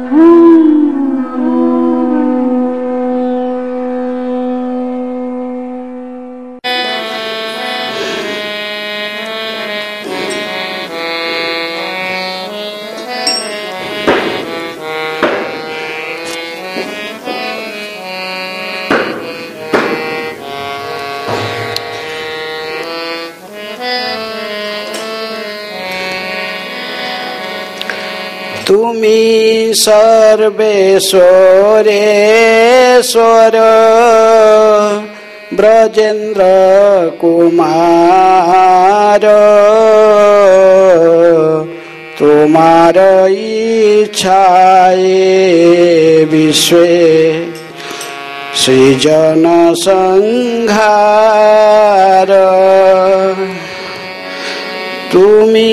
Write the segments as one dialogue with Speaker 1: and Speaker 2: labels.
Speaker 1: तुमी सर्वेश्वरेश्वर ब्रजेन्द्र कुमार तुमार इच्छाए विश्वे सृजन संहार तुमी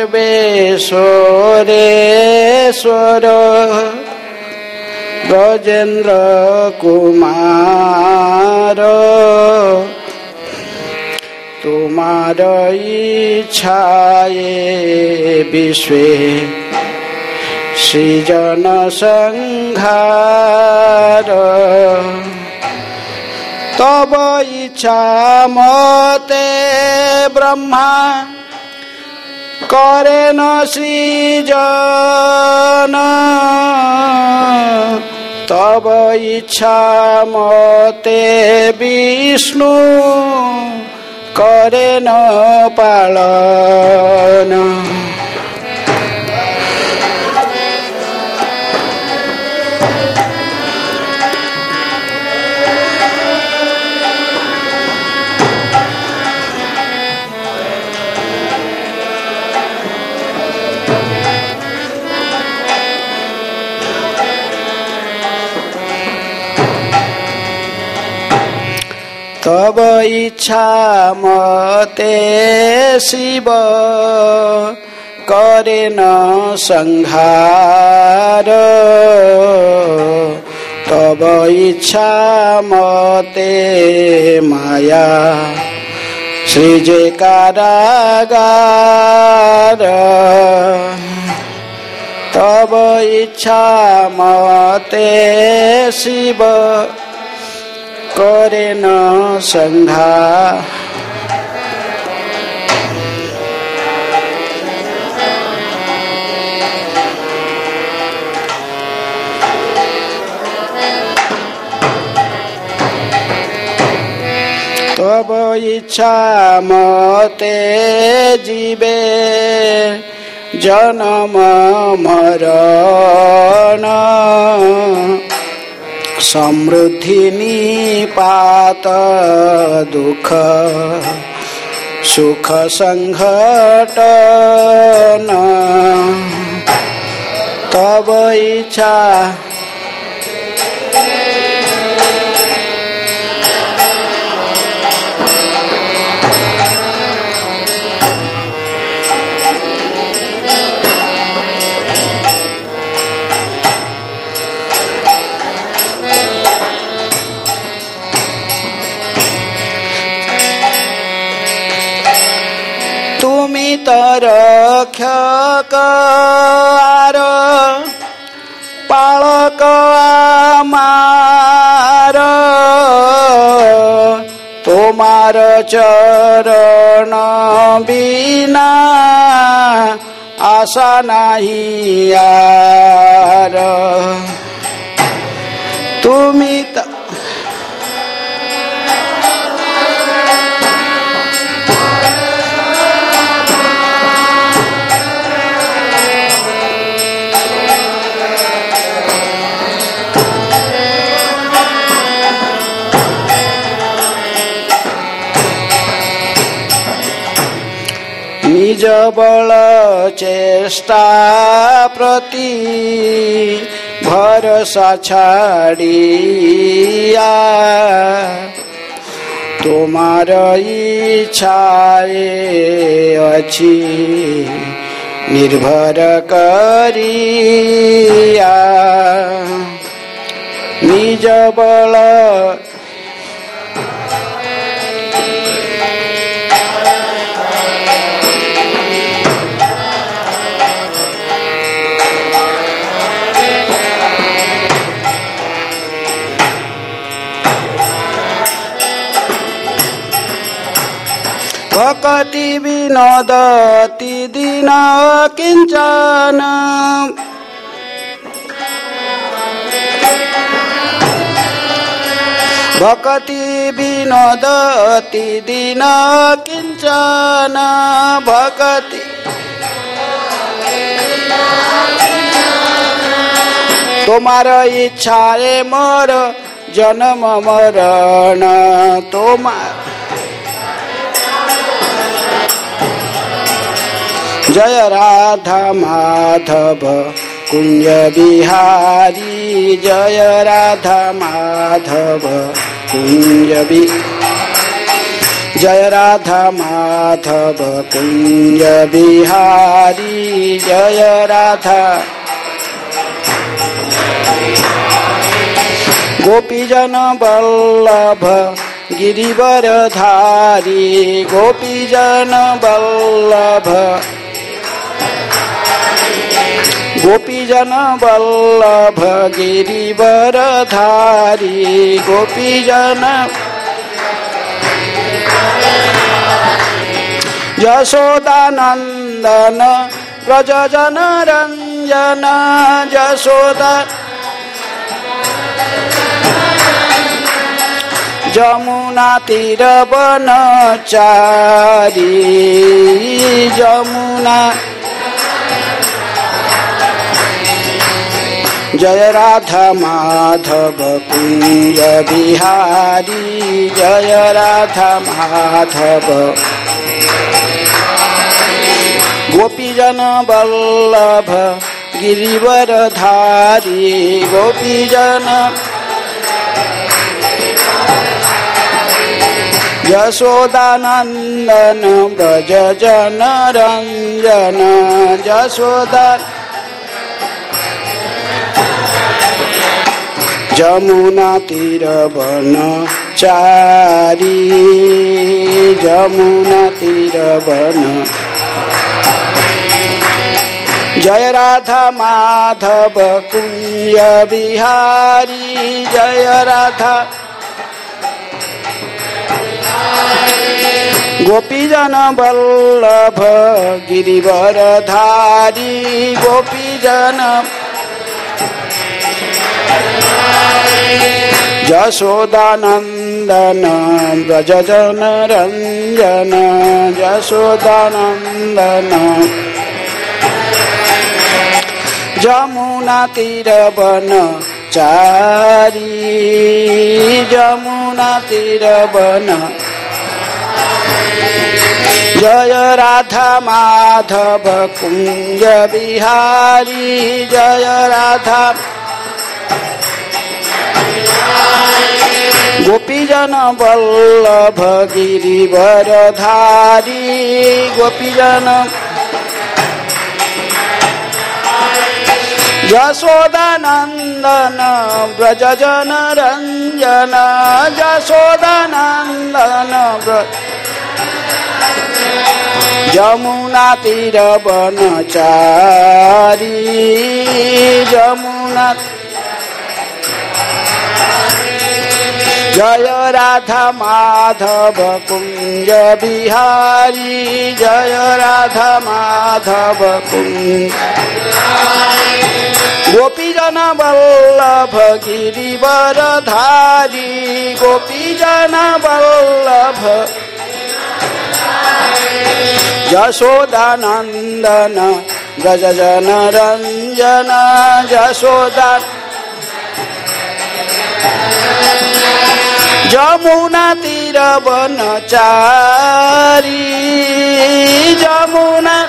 Speaker 1: सर्वेश्वरेश्वर ब्रजेन्द्र कुमार तुमार इच्छाए विश्वे सृजन संहार तब इच्छा मते ब्रह्मा करे न सृजन तब इच्छा मते विष्णु करे न पालन तब इच्छा मते शिव करे न संहार तब इच्छा मते माया सृजे कारागार तब इच्छा मते शिव करे न संहार तब इच्छा मते जीवे जन्म मरण समृद्धि निपात दुख सुख संघटन तब इच्छा रक्षकार पालक आमार तोमार चरण बिना आशा नाही यार तुमी निज बल चेष्टा प्रति भरोसा छाड़िया तुमार इच्छाए अछि निर्भर करिया निज बल भक्ति विनोदति दीन किंचन भक्ति विनोदति दीन किंचन भक्ति तुम्हारा इच्छा है मोर जन्म मरण तुम्हार जय राधा माधव कुंज बिहारी जय राधा माधव कुंज जय राधा माधव कुंज बिहारी जय राधा गोपीजन वल्लभ गिरिवरधारी गोपीजन वल्लभ गोपीजन वल्लभ गिरिवरधारी गोपीजन यशोदानंदन व्रजजन रंजन यशोदा जमुना तीर वनचारी जमुना जय राधा माधव कुंज बिहारी जय राधा माधव गोपीजन वल्लभ गिरिवरधारी गोपीजन यशोदानंदन व्रजजन रंजन यशोदा जमुना तीर वनचारी जमुना तीर वन जय राधा माधव कुंज बिहारी जय राधा गोपीजन वल्लभ गिरिवरधारी गोपीजन यशोदानंदन व्रजजन रंजन यशोदानंदन जमुना तीर वनचारी जमुना तीर वन जय राधा माधव कुंज बिहारी जय राधा गोपीजन वल्लभ गिरिवरधारी गोपीजन यशोदानंदन व्रजजन रंजन यशोदानंदन जमुना तीर वनचारी जमुना जय राधा माधव कुंज बिहारी जय राधा माधव कुंज गोपीजन वल्लभ गिरिवरधारी गोपीजन वल्लभ यशोदानंदन व्रजजन रंजन यशोदा जमुना तीर वनचारी जमुना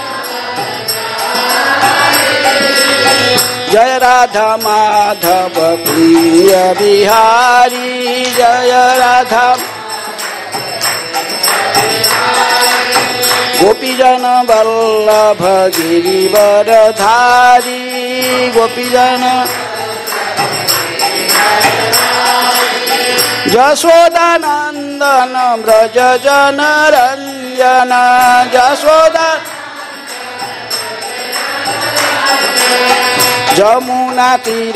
Speaker 1: जय राधा माधव कुंज बिहारी जय राधा गोपीजन वल्लभ गिरिवरधारी गोपीजन यशोदानंदन व्रजजन रंजन यशोदा जमुना तीर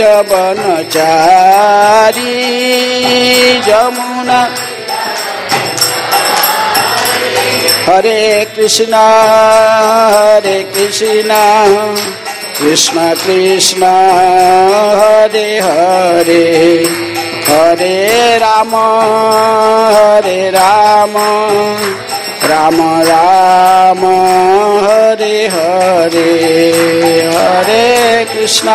Speaker 1: वनचारी जमुना हरे कृष्ण कृष्ण कृष्ण हरे हरे हरे राम राम राम हरे हरे हरे कृष्ण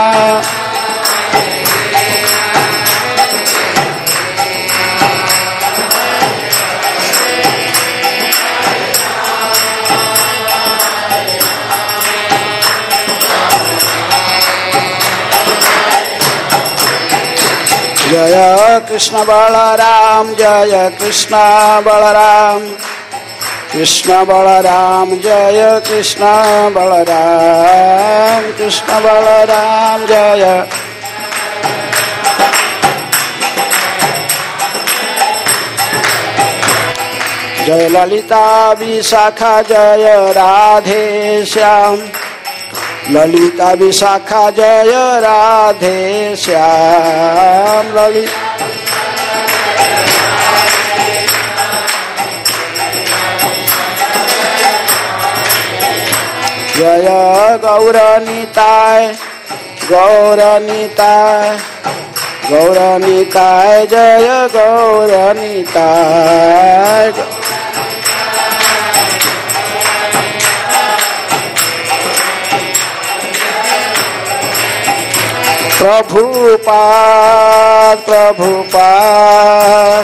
Speaker 1: जय कृष्ण बलराम जय कृष्ण बलराम कृष्ण बलराम जय कृष्ण बलराम कृष्ण बलराम जय जय ललिता विशाखा जय राधे श्याम ललिता विशाखा जय राधे श्याम ललिता जय गौरनीताय गौरनीताय गौरनीताय जय गौरनीताय प्रभुपाद प्रभुपाद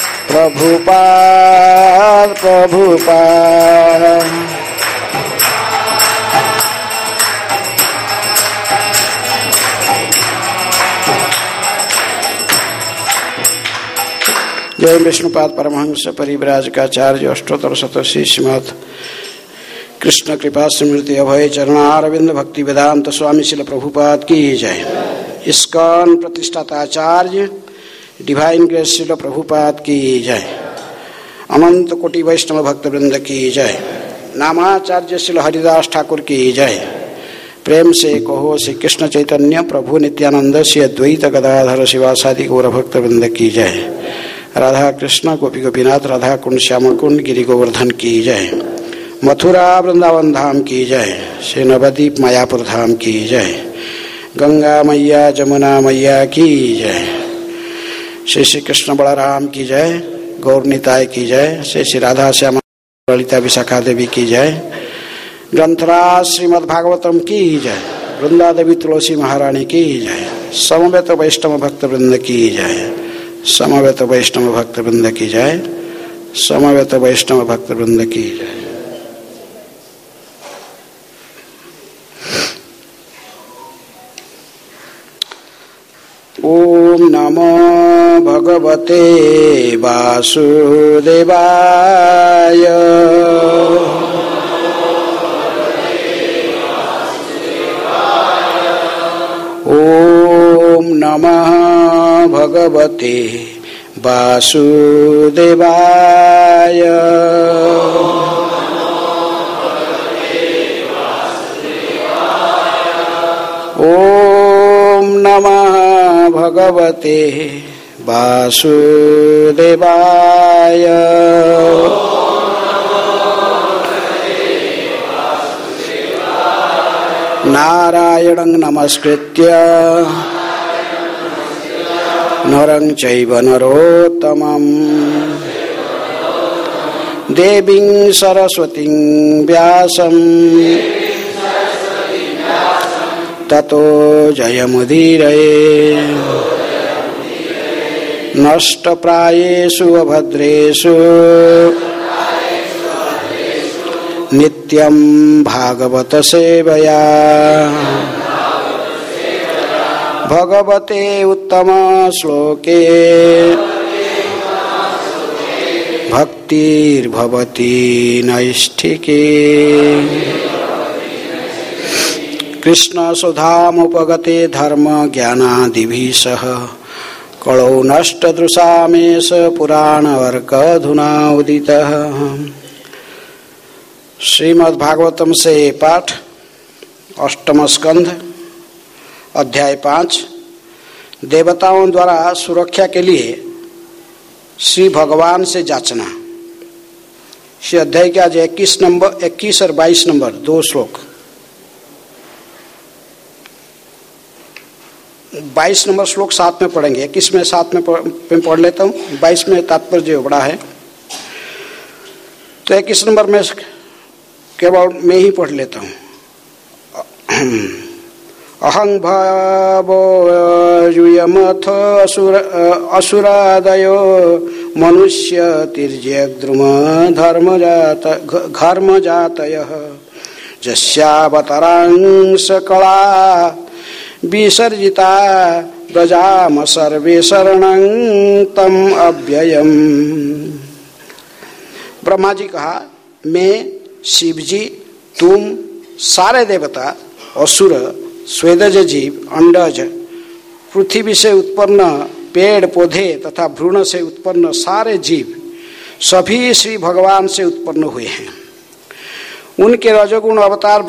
Speaker 1: प्रभुपाद प्रभुपाद जय विष्णुपाद परमहंस परिव्राजकाचार्य अष्टोत्तर शतश्री श्रीमद कृष्ण कृपा स्मृति अभय चरणारविंद भक्ति वेदांत स्वामी श्रील प्रभुपाद की जय। इस्कॉन प्रतिष्ठाताचार्य डिवाइन ग्रेस श्रील प्रभुपाद की जय। अनंत कोटि वैष्णव भक्त वृंद की जय। नामाचार्य श्रील हरिदास ठाकुर की जय। प्रेम से कहो श्री कृष्ण चैतन्य प्रभु नित्यानंद श्री अद्वैत गदाधर शिवासादि गौर भक्त वृंद की जय। राधा कृष्ण गोपी गोपीनाथ राधा कुंड श्याम कुंड गिरि गोवर्धन की जय। मथुरा वृंदावन धाम की जय। श्री नवद्वीप मायापुर धाम की जय। गंगा मैया जमुना मैया की जय। श्री श्री कृष्ण बलराम की जय। गौरनीताय की जय। श्री श्री राधा श्यामा ललिता विशाखा देवी की जय। ग्रंथराज श्रीमद् भागवतम की जय। वृंदा देवी तुलसी महारानी की जय। समवेत वैष्णव भक्त वृंद की जय। समवेत वैष्णव भक्त वृंद की जय। समवेत वैष्णव भक्त वृंद की जय। ओम नमो भगवते वासुदेवाय। ओम नमः भगवते वासुदेवाय। ओम नमः भगवते वासुदेवाय। नारायणं नमस्कृत्य नरं चैव नरोत्तमं देवीं सरस्वतीं व्यासं ततो जयमुदीरये। नष्टप्रायेषु अभद्रेषु नित्यं भागवत सेवया। भगवते उत्तम श्लोके भक्तिर्भवति नैष्ठिके। कृष्ण सुधामुपगते धर्म ज्ञानादिभिः सह कलौ नष्टदृशामेष पुराणवर्गधुना उदितः। श्रीमद् भागवतम से पाठ अष्टम स्कंध अध्याय 5 देवताओं द्वारा सुरक्षा के लिए श्री भगवान से जाचना। इस अध्याय के आज 21 और 22 नंबर 2 श्लोक। 22 नंबर श्लोक साथ में पढ़ेंगे, 21 में साथ में पढ़ लेता हूँ, 22 में तात्पर्य बड़ा है। तो 21 नंबर में केवल मैं ही पढ़ लेता हूँ। अहं भावो यूयमथ असुरादयो मनुष्य तिर्यग्द्रुम धर्मजातयः जस्यावतरांश कला विसर्जिता व्रजाम सर्वे शरणं तम अव्ययम्। ब्रह्मा जी कहा, मैं, शिव जी, तुम, सारे देवता, असुर, स्वेदज जीव, अंडज, पृथ्वी से उत्पन्न पेड़ पौधे तथा भ्रूण से उत्पन्न सारे जीव सभी श्री भगवान से उत्पन्न हुए हैं। उनके रजोगुण अवतार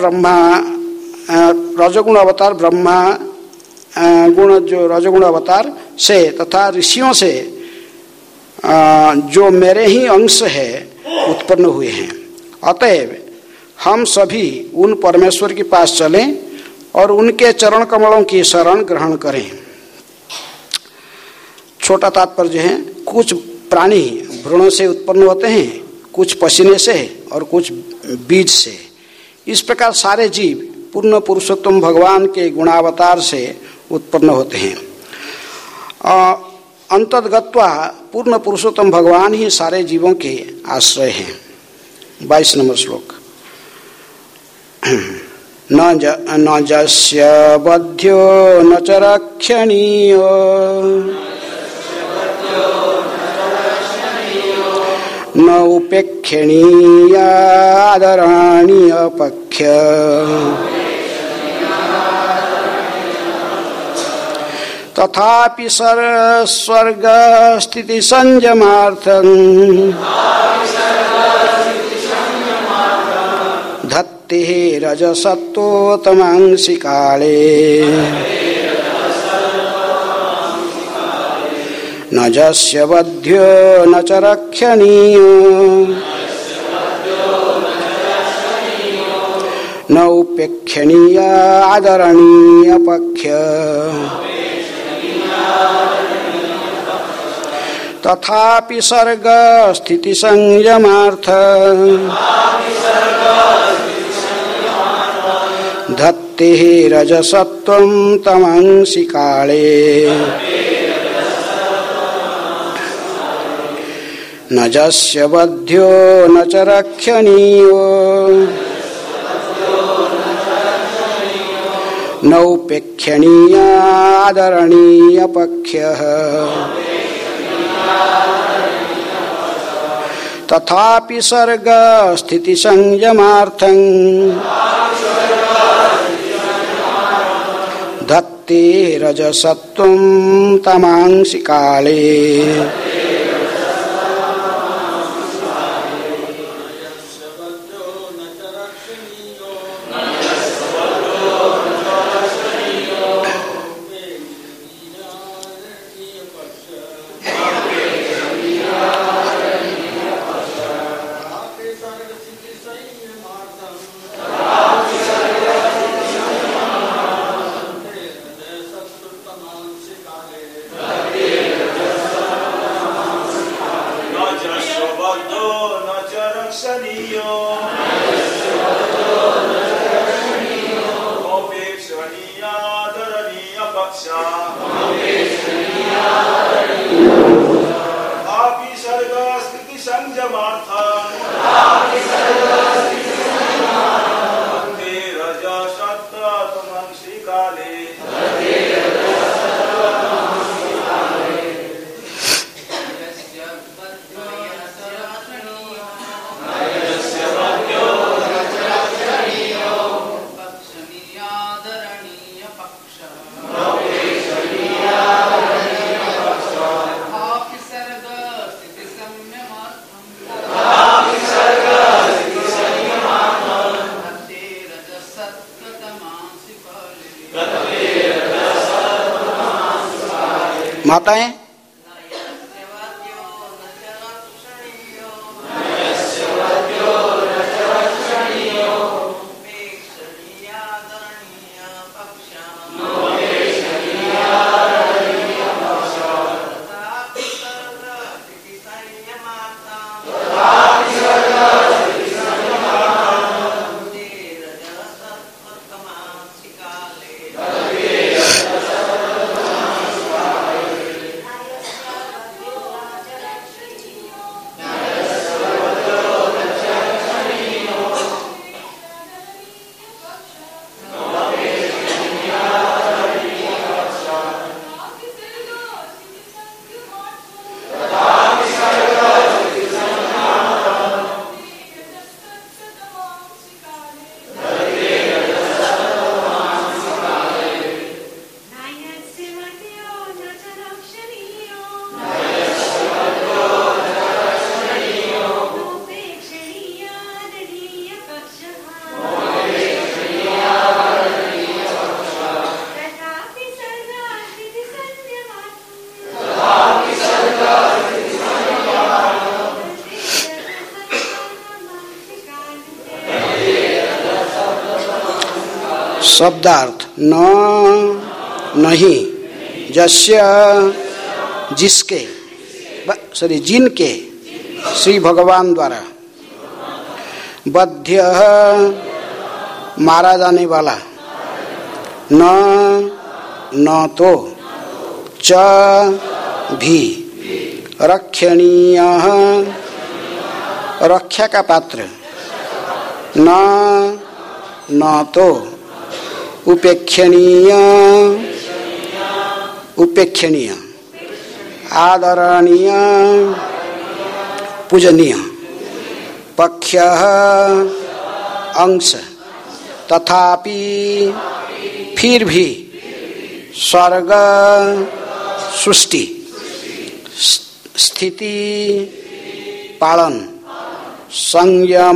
Speaker 1: ब्रह्मा गुण जो रजोगुण अवतार से तथा ऋषियों से जो मेरे ही अंश है उत्पन्न हुए हैं। अतएव हम सभी उन परमेश्वर के पास चलें और उनके चरण कमलों की शरण ग्रहण करें। छोटा तात्पर्य है, कुछ प्राणी भ्रूण से उत्पन्न होते हैं, कुछ पसीने से और कुछ बीज से। इस प्रकार सारे जीव पूर्ण पुरुषोत्तम भगवान के गुणावतार से उत्पन्न होते हैं। अंतर्गत्वा पूर्ण पुरुषोत्तम भगवान ही सारे जीवों के आश्रय हैं। 22 नंबर श्लोक। न जस्य बध्यो न च रक्षणीयो न उपेक्षणीयादरणीय पक्ष तथापि स्वर्ग स्थिति संयमार्थं धत्ते रजसत्तोतमांसि काले न जस्य बध्यो न च रक्षणीयो न उपेक्षणीय आदरणीय पक्ष तथापि सर्ग स्थिति संयमार्थ धत्ते रजसत्वं तमंसि काले न जस्य बध्यो न च रक्षणीयो न उपेक्षणीय आदरणीय पक्ष्यः तथापि सर्ग स्थिति संयमार्थं धत्ते रजसत्वं तमांसि काले माताएं शब्दार्थ न नहीं, जस्य जिसके जिनके श्री भगवान द्वारा बध्य मारा जाने वाला, न तो च भी रक्षणीय रक्षा का पात्र, न तो उपेक्षणीय आदरणीय पूजनीय, पक्ष अंश, तथापि फिर भी स्वर्ग सृष्टि स्थिति पालन संयम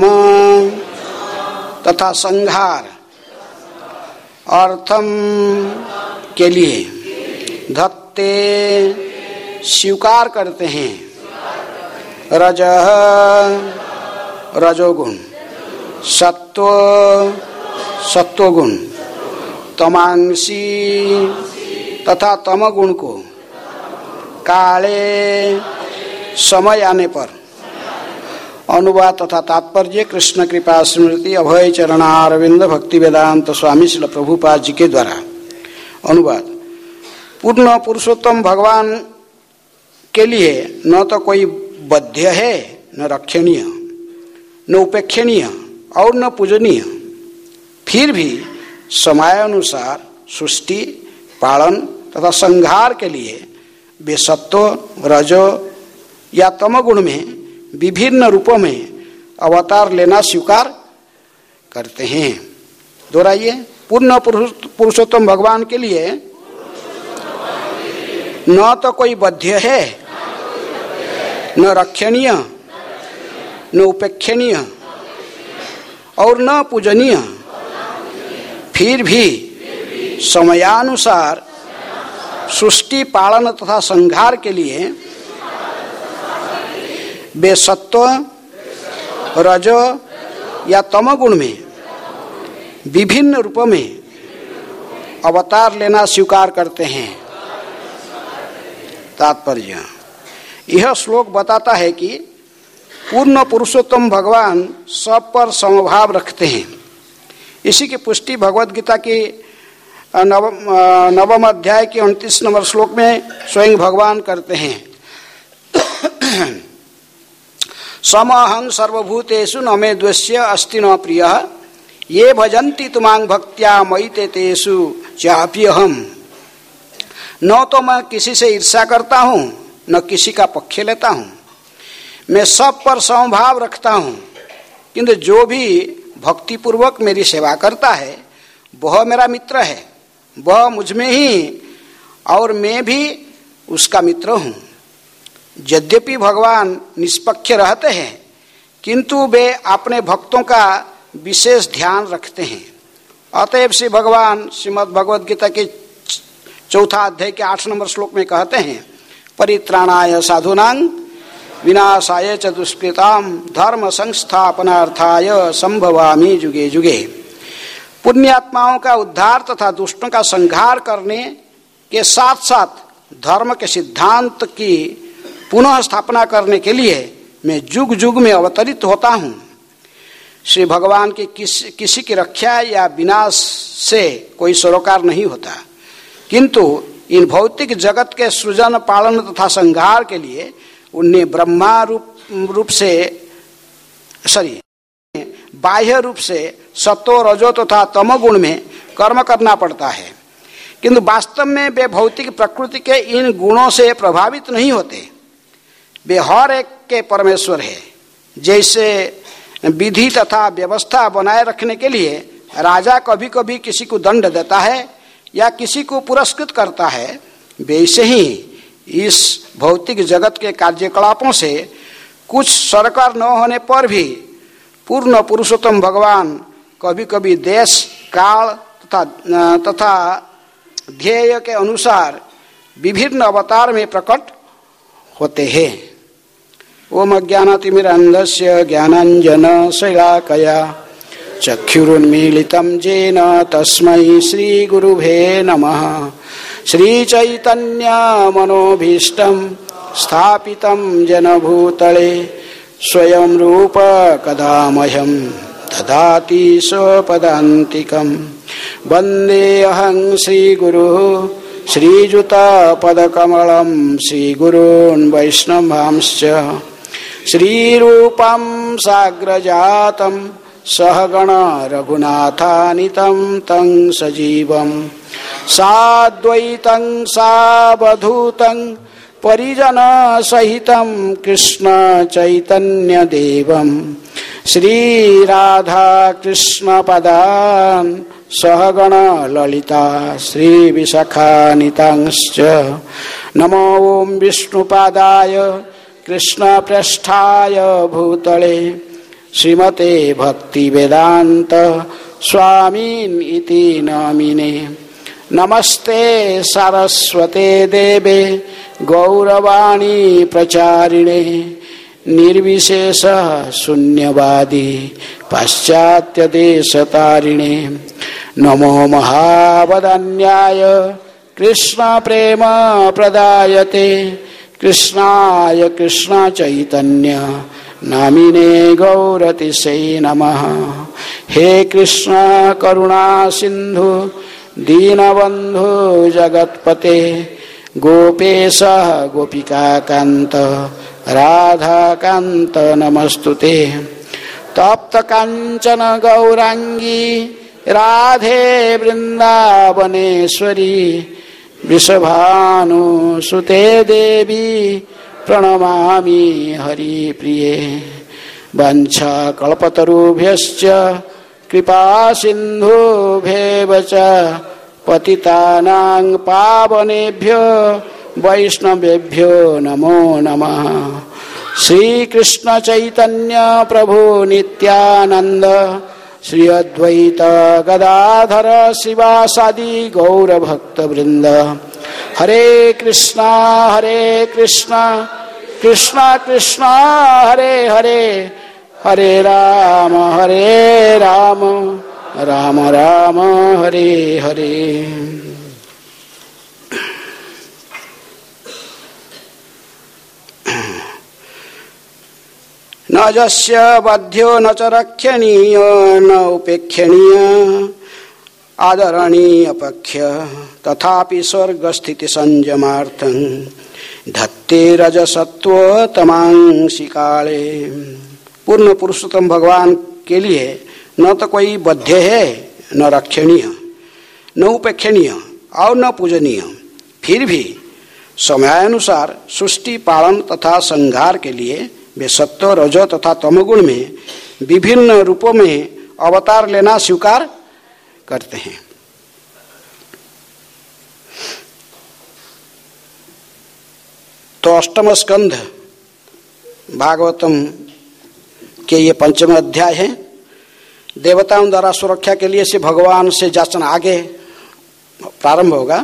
Speaker 1: तथा संहार अर्थम के लिए धत्ते स्वीकार करते हैं, रजोगुण, सत्वगुण, तमांसी तथा तमगुण को काले समय आने पर। अनुवाद तथा तात्पर्य कृष्ण कृपा स्मृति अभय चरणारविंद भक्ति वेदांत स्वामी श्रील प्रभुपाद जी के द्वारा। अनुवाद। पूर्ण पुरुषोत्तम भगवान के लिए न तो कोई बध्य है, न रक्षणीय, न उपेक्षणीय और न पूजनीय, फिर भी समयानुसार सृष्टि पालन तथा संहार के लिए वे सत्व रजो या तमगुण में विभिन्न रूपों में अवतार लेना स्वीकार करते हैं। दोहराइए। पूर्ण पुरुषोत्तम भगवान के लिए न तो कोई बध्य है, न रक्षणीय, न उपेक्षणीय और न पूजनीय, फिर भी समयानुसार सृष्टि पालन तथा संहार के लिए वे सत्व रजो या तमगुण में विभिन्न रूपों में अवतार लेना स्वीकार करते हैं। तात्पर्य। यह श्लोक बताता है कि पूर्ण पुरुषोत्तम भगवान सब पर समभाव रखते हैं। इसी की पुष्टि भगवद गीता की नवम अध्याय के 29 नंबर श्लोक में स्वयं भगवान करते हैं। समहं सर्वभूतेषु न मे द्वेष्य अस्ति न प्रियः ये भजन्ति तुमां भक्त्या मयि ते तेषु चाप्यहम्। न तो मैं किसी से ईर्ष्या करता हूँ, न किसी का पक्ष लेता हूँ। मैं सब पर समभाव रखता हूँ, किंतु जो भी भक्ति पूर्वक मेरी सेवा करता है वह मेरा मित्र है, वह मुझ में ही और मैं भी उसका मित्र हूँ। यद्यपि भगवान निष्पक्ष रहते हैं, किंतु वे अपने भक्तों का विशेष ध्यान रखते हैं। अतएव श्री भगवान श्रीमद् भगवद गीता के 4 अध्याय के 8 नंबर श्लोक में कहते हैं, परित्राणाय साधूनां विनाशाय च दुष्कृतां धर्म संस्थापनार्थाय संभवामि जुगे जुगे। पुण्यात्माओं का उद्धार तथा दुष्टों का संहार करने के साथ साथ धर्म के सिद्धांत की पुनः स्थापना करने के लिए मैं जुग जुग में अवतरित होता हूँ। श्री भगवान की किसी की रक्षा या विनाश से कोई सरोकार नहीं होता, किंतु इन भौतिक जगत के सृजन पालन तथा संहार के लिए उन्हें ब्रह्मा रूप से बाह्य रूप से सत्व रजो तथा तमोगुण में कर्म करना पड़ता है, किंतु वास्तव में वे भौतिक प्रकृति के इन गुणों से प्रभावित नहीं होते। वे हर एक के परमेश्वर है। जैसे विधि तथा व्यवस्था बनाए रखने के लिए राजा कभी कभी किसी को दंड देता है या किसी को पुरस्कृत करता है, वैसे ही इस भौतिक जगत के कार्यकलापों से कुछ सरकार न होने पर भी पूर्ण पुरुषोत्तम भगवान कभी कभी देश काल तथा ध्येय के अनुसार विभिन्न अवतार में प्रकट होते हैं। ओम अज्ञानातिमिरान्धस्य ज्ञानांजन शैलाकया चक्षुरुन्मीलितं येन तस्मै श्रीगुरुवे नमः। श्रीचैतन्यमनोभीष्टं स्थापितं जनभूतले स्वयं रूप कदा मह्यं ददाति स्वपदान्तिकं। वन्देऽहं श्रीगुरुः श्रीयुतपदकमलं श्रीगुरून् वैष्णवांश्च। श्रीरूपं साग्रजातं सहगण रघुनाथानितं तं सजीवं साद्वैतं सावधूतं परिजन सहितं कृष्ण चैतन्य देवं श्रीराधा कृष्ण पदान् सहगण ललिता श्री विशाखानितांश्च। नमो ओं विष्णुपादाय कृष्ण पृष्ठाय भूतले श्रीमते भक्ति वेदांत स्वामीन इति नामिने। नमस्ते सारस्वते देवे गौरवाणी प्रचारिणे निर्विशेष शून्यवादी पाश्चात्य देशतारिणे। नमो महावदन्याय कृष्ण प्रेम प्रदायते कृष्णाय कृष्ण चैतन्य नामिने गौरतिशै नमः। हे कृष्ण करुणा सिंधु दीनबंधु जगत्पते गोपेश गोपिका कांत राधा कांत नमस्तुते। तप्त कांचन गौरांगी राधे वृंदावनेश्वरी वृषभानुसुते देवी प्रणमामि हरिप्रिये। वंशकल्पतरुभ्यश्च कृपा सिन्धुभ्येव च पतितानां पावनेभ्यो वैष्णवेभ्यो नमो नमः। श्री कृष्ण चैतन्य प्रभु नित्यानंद श्री अद्वैत गदाधर शिवासादि गौर भक्त वृंद। हरे कृष्णा कृष्णा कृष्णा हरे हरे हरे राम राम राम हरे हरे। न जस्य बध्यो न च रक्षणीय न उपेक्षणीय आदरणीय पक्ष तथापि स्वर्गस्थिति संयमार्थं धत्ते रजसत्व तमांसी काले। पूर्ण पुरुषोत्तम भगवान के लिए न तो कोई बध्य है न रक्षणीय न उपेक्षणीय और न पूजनीय, फिर भी समयानुसार सृष्टि पालन तथा संहार के लिए वे सत्व रजो तथा तमोगुण में विभिन्न रूपों में अवतार लेना स्वीकार करते हैं। तो अष्टम स्कंध भागवतम के ये पंचम अध्याय है। देवताओं द्वारा सुरक्षा के लिए से भगवान से याचना आगे प्रारंभ होगा।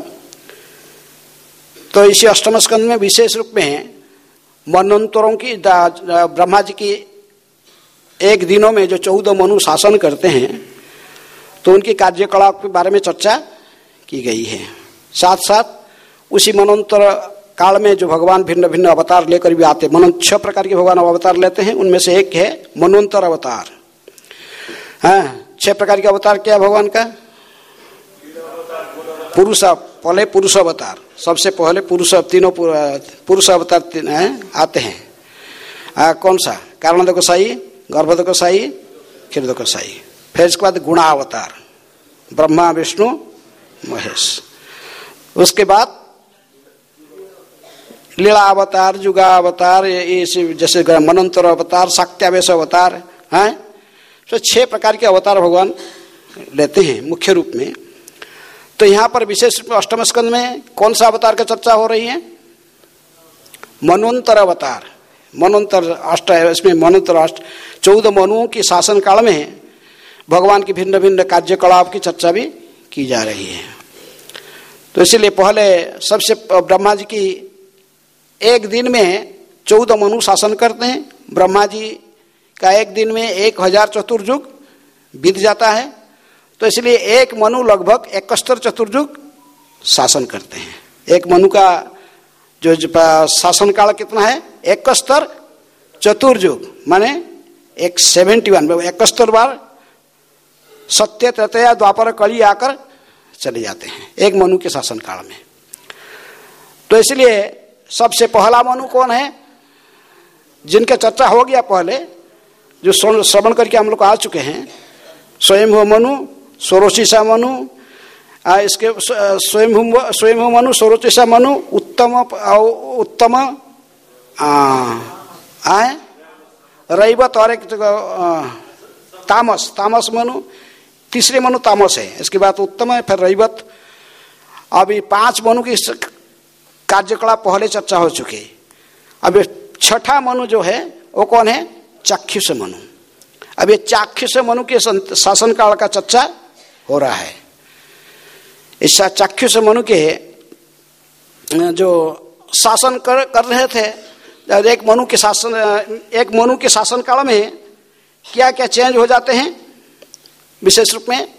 Speaker 1: तो इसी अष्टम स्कंध में विशेष रूप में मनवंतरों की ब्रह्मा जी की एक दिनों में जो 14 मनु शासन करते हैं तो उनकी कार्यकलाप के बारे में चर्चा की गई है। साथ साथ उसी मनवंतर काल में जो भगवान भिन्न भिन्न अवतार लेकर भी आते, 6 प्रकार के भगवान अवतार लेते हैं, उनमें से एक है मनवंतर अवतार। हाँ, 6 प्रकार के अवतार क्या भगवान का? पुरुष, पहले पुरुष अवतार, सबसे पहले पुरुष, तीनों पुरुष अवतार आते हैं। कौन सा? कारणद गोसाई, गर्भद गोसाई, क्षीरद गोसाई। फिर इसके बाद गुणा अवतार, ब्रह्मा विष्णु महेश। उसके बाद लीला अवतार, जुगा अवतार, जैसे मनवंतर अवतार, शाक्त्यावेश अवतार हैं। तो 6 प्रकार के अवतार भगवान लेते हैं मुख्य रूप में। तो यहाँ पर विशेष रूप में अष्टम स्कंद में कौन सा अवतार का चर्चा हो रही है? मनवंतर अवतार। मनवंतर अष्ट, इसमें मनवंतर अष्ट 14 मनुओं की शासन काल में भगवान की भिन्न भिन्न कार्यकलाप की चर्चा भी की जा रही है। तो इसीलिए पहले सबसे ब्रह्मा जी की एक दिन में 14 मनु शासन करते हैं। ब्रह्मा जी का एक दिन में 1000 चतुर्युग बीत जाता है। तो इसलिए एक मनु लगभग 71 चतुर्युग शासन करते हैं। एक मनु का जो शासन काल कितना है? 71 चतुर्युग, माने 71 बार सत्य त्रेता द्वापर कली आकर चले जाते हैं एक मनु के शासन काल में। तो इसलिए सबसे पहला मनु कौन है, जिनका चर्चा हो गया पहले, जो श्रवण करके हम लोग आ चुके हैं? स्वयंभू मनु, सोरोचिषा मनु, इसके स्वयंभू मनु, सोरोचिषा मनु, उत्तम रैवत और एक तामस मनु, तीसरे मनु तामस है, इसके बाद उत्तम है, फिर रैवत। अभी 5 मनु की कार्यकलाप पहले चर्चा हो चुकी। अब छठा मनु जो है वो कौन है? चाक्षुष मनु। अब ये चाक्षुष मनु के शासन काल का चर्चा हो रहा है। इस चाक्षुष मनु के जो शासन कर रहे थे, एक मनु के शासन काल में क्या क्या चेंज हो जाते हैं? विशेष रूप में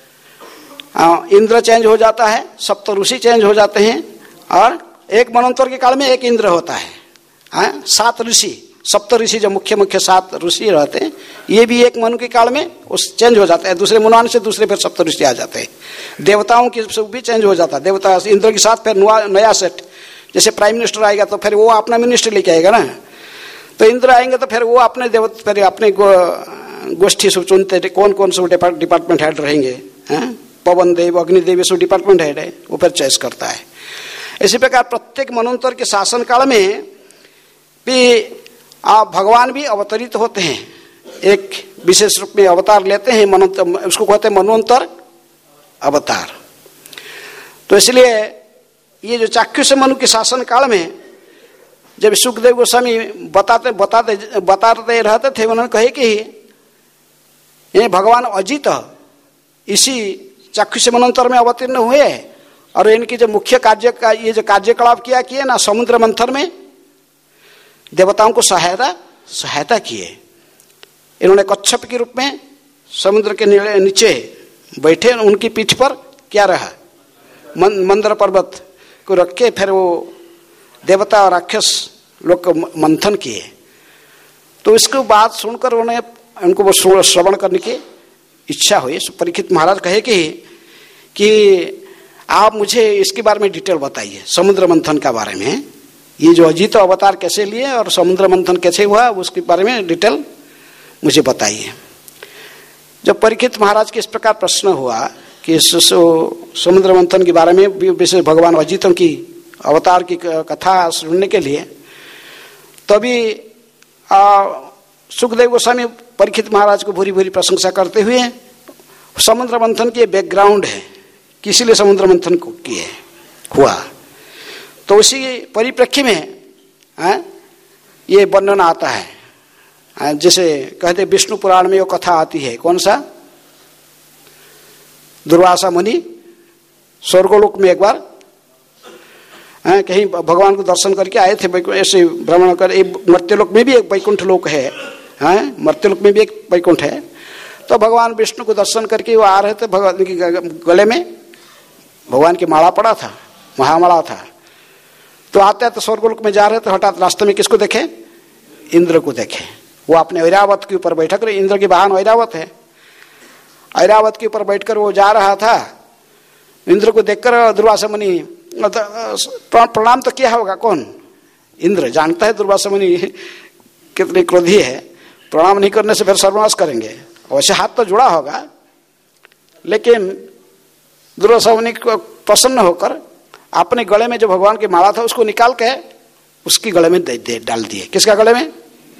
Speaker 1: इंद्र चेंज हो जाता है, सप्तऋषि चेंज हो जाते हैं, और एक मनवंतर के काल में एक इंद्र होता है। 7 ऋषि, सप्त ऋषि जो मुख्य 7 ऋषि रहते हैं, ये भी एक मनु के काल में उस चेंज हो जाता है। दूसरे मनुआन से दूसरे फिर सप्त ऋषि आ जाते हैं। देवताओं की भी चेंज हो जाता है। देवता इंद्र के साथ फिर नया सेट, जैसे प्राइम मिनिस्टर आएगा तो फिर वो अपना मिनिस्टर लेके आएगा ना, तो इंद्र आएंगे तो फिर वो अपने फिर अपने गोष्ठी सब चुनते कौन कौन से डिपार्टमेंट हेड रहेंगे। पवन देव, अग्निदेव, ये सब डिपार्टमेंट हेड है, वो फिर चॉइस करता है। इसी प्रकार प्रत्येक मनवंतर के शासन काल में भी भगवान भी अवतरित होते हैं, एक विशेष रूप में अवतार लेते हैं। उसको कहते हैं मनवंतर अवतार। तो इसलिए ये जो चाक्षुष मनु के शासन काल में जब सुखदेव गोस्वामी बताते रहते थे, उन्होंने कहे कि ये भगवान अजित इसी चाक्षुष मनवंतर में अवतीर्ण हुए, और इनकी जो मुख्य ये जो कार्यकलाप किए ना, समुद्र मंथन में देवताओं को सहायता किए। इन्होंने कच्छप के रूप में समुद्र के नीचे बैठे, उनकी पीठ पर क्या रहा? मंदर पर्वत को रख के फिर वो देवता और राक्षस लोग को मंथन किए। तो इसको बात सुनकर उनको वो श्रवण करने की इच्छा हुई। परीक्षित महाराज कहे कि आप मुझे इसके बारे में डिटेल बताइए, समुद्र मंथन का बारे में, ये जो अजित अवतार कैसे लिए और समुद्र मंथन कैसे हुआ, उसके बारे में डिटेल मुझे बताइए। जब परीक्षित महाराज के इस प्रकार प्रश्न हुआ कि समुद्र मंथन के बारे में, विशेष भगवान अजितों की अवतार की कथा सुनने के लिए, तभी सुखदेव गोस्वामी परीक्षित महाराज को भूरी भूरी प्रशंसा करते हुए समुद्र मंथन की बैकग्राउंड है, किसी लिए समुद्र मंथन को किए हुआ, तो उसी परिप्रेक्ष्य में ये वर्णन आता है। जैसे कहते विष्णु पुराण में वो कथा आती है, कौन सा? दुर्वासा मुनि स्वर्गलोक में एक बार कहीं भगवान को दर्शन करके आए थे, ऐसे भ्रमण कर। मर्त्यलोक में भी एक वैकुंठ लोक है, मर्त्यलोक में भी एक वैकुंठ है। तो भगवान विष्णु को दर्शन करके वो आ रहे थे, भगवान के गले में भगवान की माला पड़ा था, महामाला था। तो आते तो स्वर्गलोक में जा रहे थे, हठात रास्ते में किसको देखे? इंद्र को देखे। वो अपने ऐरावत के ऊपर बैठा कर, इंद्र की वाहन ऐरावत है, ऐरावत के ऊपर बैठकर वो जा रहा था। इंद्र को देखकर दुर्वासा मुनि प्रणाम तो किया होगा, कौन? इंद्र जानता है दुर्वासा मुनि कितने क्रोधी है, प्रणाम नहीं करने से फिर सर्वनाश करेंगे। वैसे हाथ तो जुड़ा होगा, लेकिन दुर्वासा मुनि प्रसन्न होकर अपने गले में जो भगवान की माला था उसको निकाल के उसकी गले में डाल दिए। किसका गले में?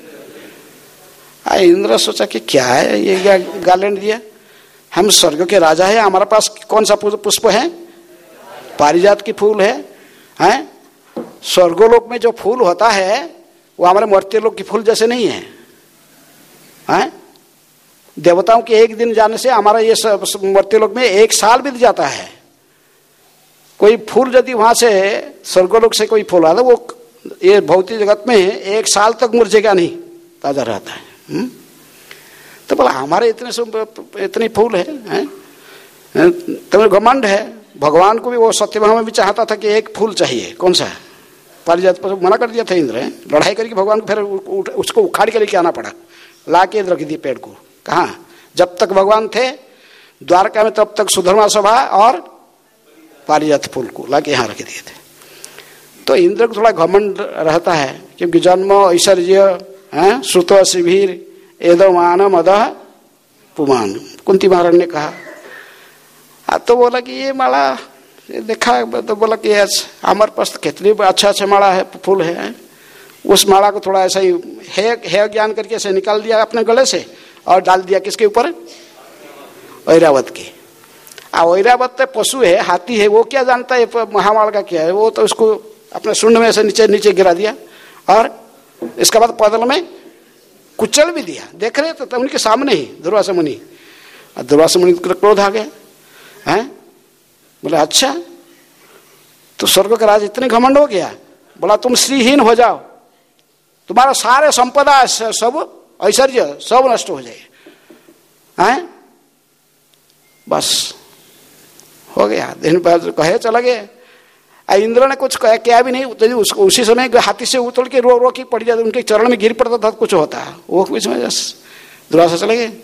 Speaker 1: इंद्र सोचा कि क्या है ये गार्लैंड दिया, हम स्वर्ग के राजा है, हमारे पास कौन सा पुष्प है? पारिजात की फूल है। स्वर्गलोक में जो फूल होता है वो हमारे मर्त्यलोक की फूल जैसे नहीं है। देवताओं के एक दिन जाने से हमारा ये मर्त्यलोक में 1 साल बीत जाता है। कोई फूल यदि वहां से स्वर्गलोक से कोई फूल आता, वो ये भौतिक जगत में 1 साल तक मुरझेगा नहीं, ताजा रहता है। तो बोला हमारे इतने फूल हैं, तुम्हें घमंड है। भगवान को भी वो सत्यभामा भी चाहता था कि एक फूल चाहिए, कौन सा? पारिजात पर मना कर दिया था इंद्र। लड़ाई करके भगवान को फिर उसको उखाड़ के लेके आना पड़ा, ला के रख दिए पेड़ को। कहाँ? जब तक भगवान थे द्वारका में तब तक सुधर्मा सभा और पारिजात फूल को ला के यहाँ रख दिए थे। तो इंद्र को थोड़ा घमंड रहता है, क्योंकि जन्म ऐश्वर्य श्रुत शिविर एदो मान मदह पुमान, कुंती महाराज ने कहा। तो बोला कि ये माला देखा, तो बोला कि हमारे पास कितनी अच्छा अच्छा माला है, फूल है। उस माला को थोड़ा ऐसा ही है ज्ञान करके ऐसे निकाल दिया अपने गले से और डाल दिया किसके ऊपर? ऐरावत के। ऐरावत पशु है, हाथी है, वो क्या जानता है महामाल का क्या है? वो तो उसको अपने सुंड में से नीचे नीचे गिरा दिया और इसके बाद पैदल में कुचल भी दिया। देख रहे तो उनके सामने ही दुर्वासा मुनि। दुर्वासा मुनि को क्रोध आ गया है, बोले अच्छा तो स्वर्ग का राज इतने घमंड हो गया? बोला तुम श्रीहीन हो जाओ, तुम्हारा सारे संपदा सब ऐश्वर्य सब नष्ट हो जाए हैं। बस हो गया, दिन भर कहे चला गया। इंद्र ने कुछ क्या भी नहीं, उसी समय हाथी से उतर के रो रो के पड़ जाते, उनके चरण में गिर पड़ता था, कुछ होता है वो कुछ में दुर्वासा चले गए।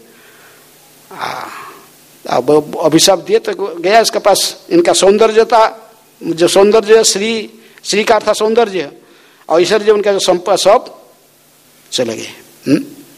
Speaker 1: अब अभिशाप दिए तो गया इसके पास। इनका सौंदर्यता, जो सौंदर्य श्री का था सौंदर्य, और ऐश्वर्य उनका जो संपदा सब चले गए।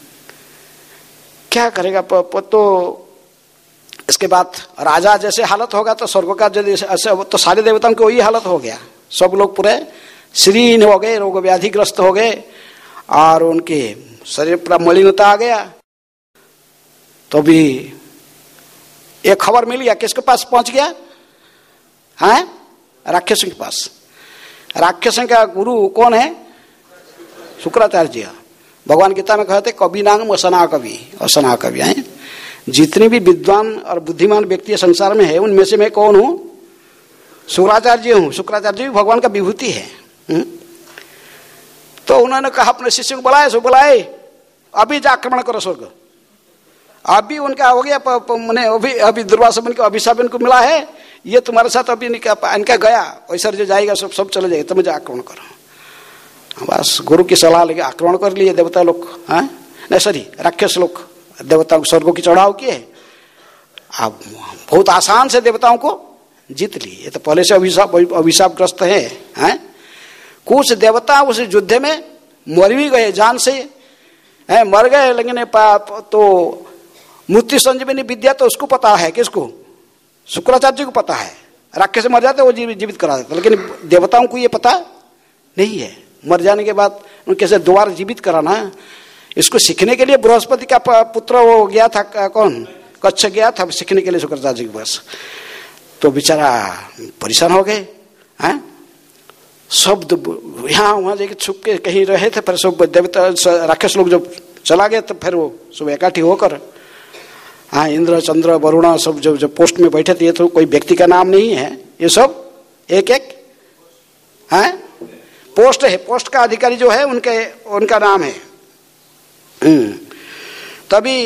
Speaker 1: क्या करेगा? तो इसके बाद राजा जैसे हालत होगा तो स्वर्ग का यदि ऐसे तो सारे देवताओं की वही हालत हो गया। सब लोग पूरे श्रीहीन हो गए, रोग व्याधिग्रस्त हो गए और उनके शरीर पूरा मलिनता आ गया। तो भी एक खबर मिल गया, किसके पास पहुंच गया? हैं? राक्षसों के पास। राक्षसों का गुरु कौन है? शुक्राचार्य जी। भगवान गीता में कहते कवि नाम असना कवि, असना कवि हैं। जितने भी विद्वान और बुद्धिमान व्यक्ति संसार में है उनमें से मैं कौन हूं? शुक्राचार्य हूं। शुक्राचार्य भी भगवान का विभूति है। तो उन्होंने कहा अपने शिष्य को बुलाए, सो बुलाए, अभी जा आक्रमण करो स्वर्ग। अभी उनका हो गया, मैंने अभी दुर्वासा मुनि को अभिशाप इनको मिला है, ये तुम्हारे साथ अभी इनका गया ऐश्वर्य जाएगा, सब चले जाएगा, तुम जा आक्रमण करो। बस गुरु की सलाह लेके आक्रमण कर लिए देवता लोग, नहीं सॉरी राक्षस लोग देवताओं को स्वर्गों की चढ़ाव किए। अब बहुत आसान से देवताओं को जीत लिए। ये तो पहले से अभिशापग्रस्त है। कुछ देवता उस युद्ध में मर भी गए, जान से मर गए, लेकिन तो मृत्यु संजीवनी विद्या तो उसको पता है, किसको? शुक्राचार्य को पता है। राक्षस मर जाते वो जीवित करा देते, लेकिन देवताओं को ये पता नहीं है। मर जाने के बाद कैसे दोबारा जीवित कराना, इसको सीखने के लिए बृहस्पति का पुत्र वो गया था, कौन? कच्छ गया था सीखने के लिए शुक्राचार्य के पास। तो बेचारा परेशान हो गए हैं। सब यहाँ वहां जाके छुप के कहीं रहे थे, फिर सब देवता राक्षस लोग जब चला गए तो फिर वो सब इकट्ठी होकर इंद्र चंद्र वरुण सब जो पोस्ट में बैठे थे, ये तो कोई व्यक्ति का नाम नहीं है, ये सब एक एक पोस्ट है। पोस्ट का अधिकारी जो है उनका नाम है। तभी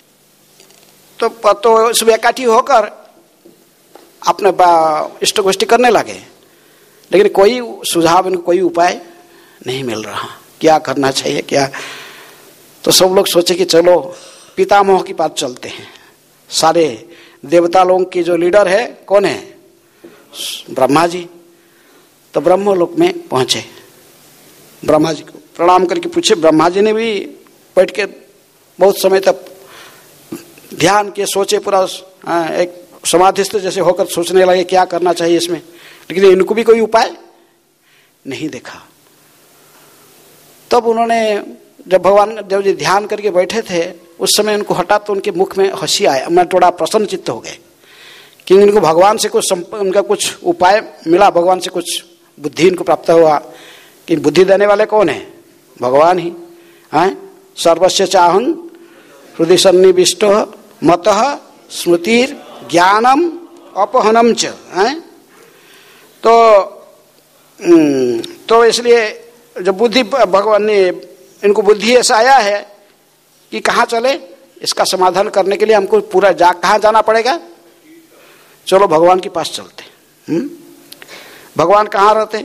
Speaker 1: तो सब इकट्ठी होकर अपने इष्ट गोष्ठी करने लगे, लेकिन कोई सुझाव, इनको कोई उपाय नहीं मिल रहा, क्या करना चाहिए क्या। तो सब लोग सोचे कि चलो पितामह की पास चलते हैं। सारे देवता लोगों की जो लीडर है कौन है? ब्रह्मा जी। तो ब्रह्मलोक में पहुंचे, ब्रह्मा जी को प्रणाम करके पूछे। ब्रह्मा जी ने भी बैठ के बहुत समय तक ध्यान के सोचे, पूरा एक समाधिस्थ जैसे होकर सोचने लगे क्या करना चाहिए इसमें, लेकिन इनको भी कोई उपाय नहीं देखा। तब उन्होंने जब भगवान जब ये ध्यान करके बैठे थे उस समय उनको हठात तो उनके मुख में हंसी आया, मैं थोड़ा प्रसन्न चित्त हो गए कि इनको भगवान से कुछ उनका कुछ उपाय मिला, भगवान से कुछ बुद्धि इनको प्राप्त हुआ। कि बुद्धि देने वाले कौन है? भगवान ही हैं। सर्वस्य चाहं हृदय सन्निविष्ट मतः स्मृतिर ज्ञानम अपहनम च हैं। तो इसलिए जब बुद्धि भगवान ने इनको बुद्धि ऐसा आया है कि कहाँ चले, इसका समाधान करने के लिए हमको पूरा कहाँ जाना पड़ेगा? चलो भगवान के पास चलते। भगवान कहाँ रहते?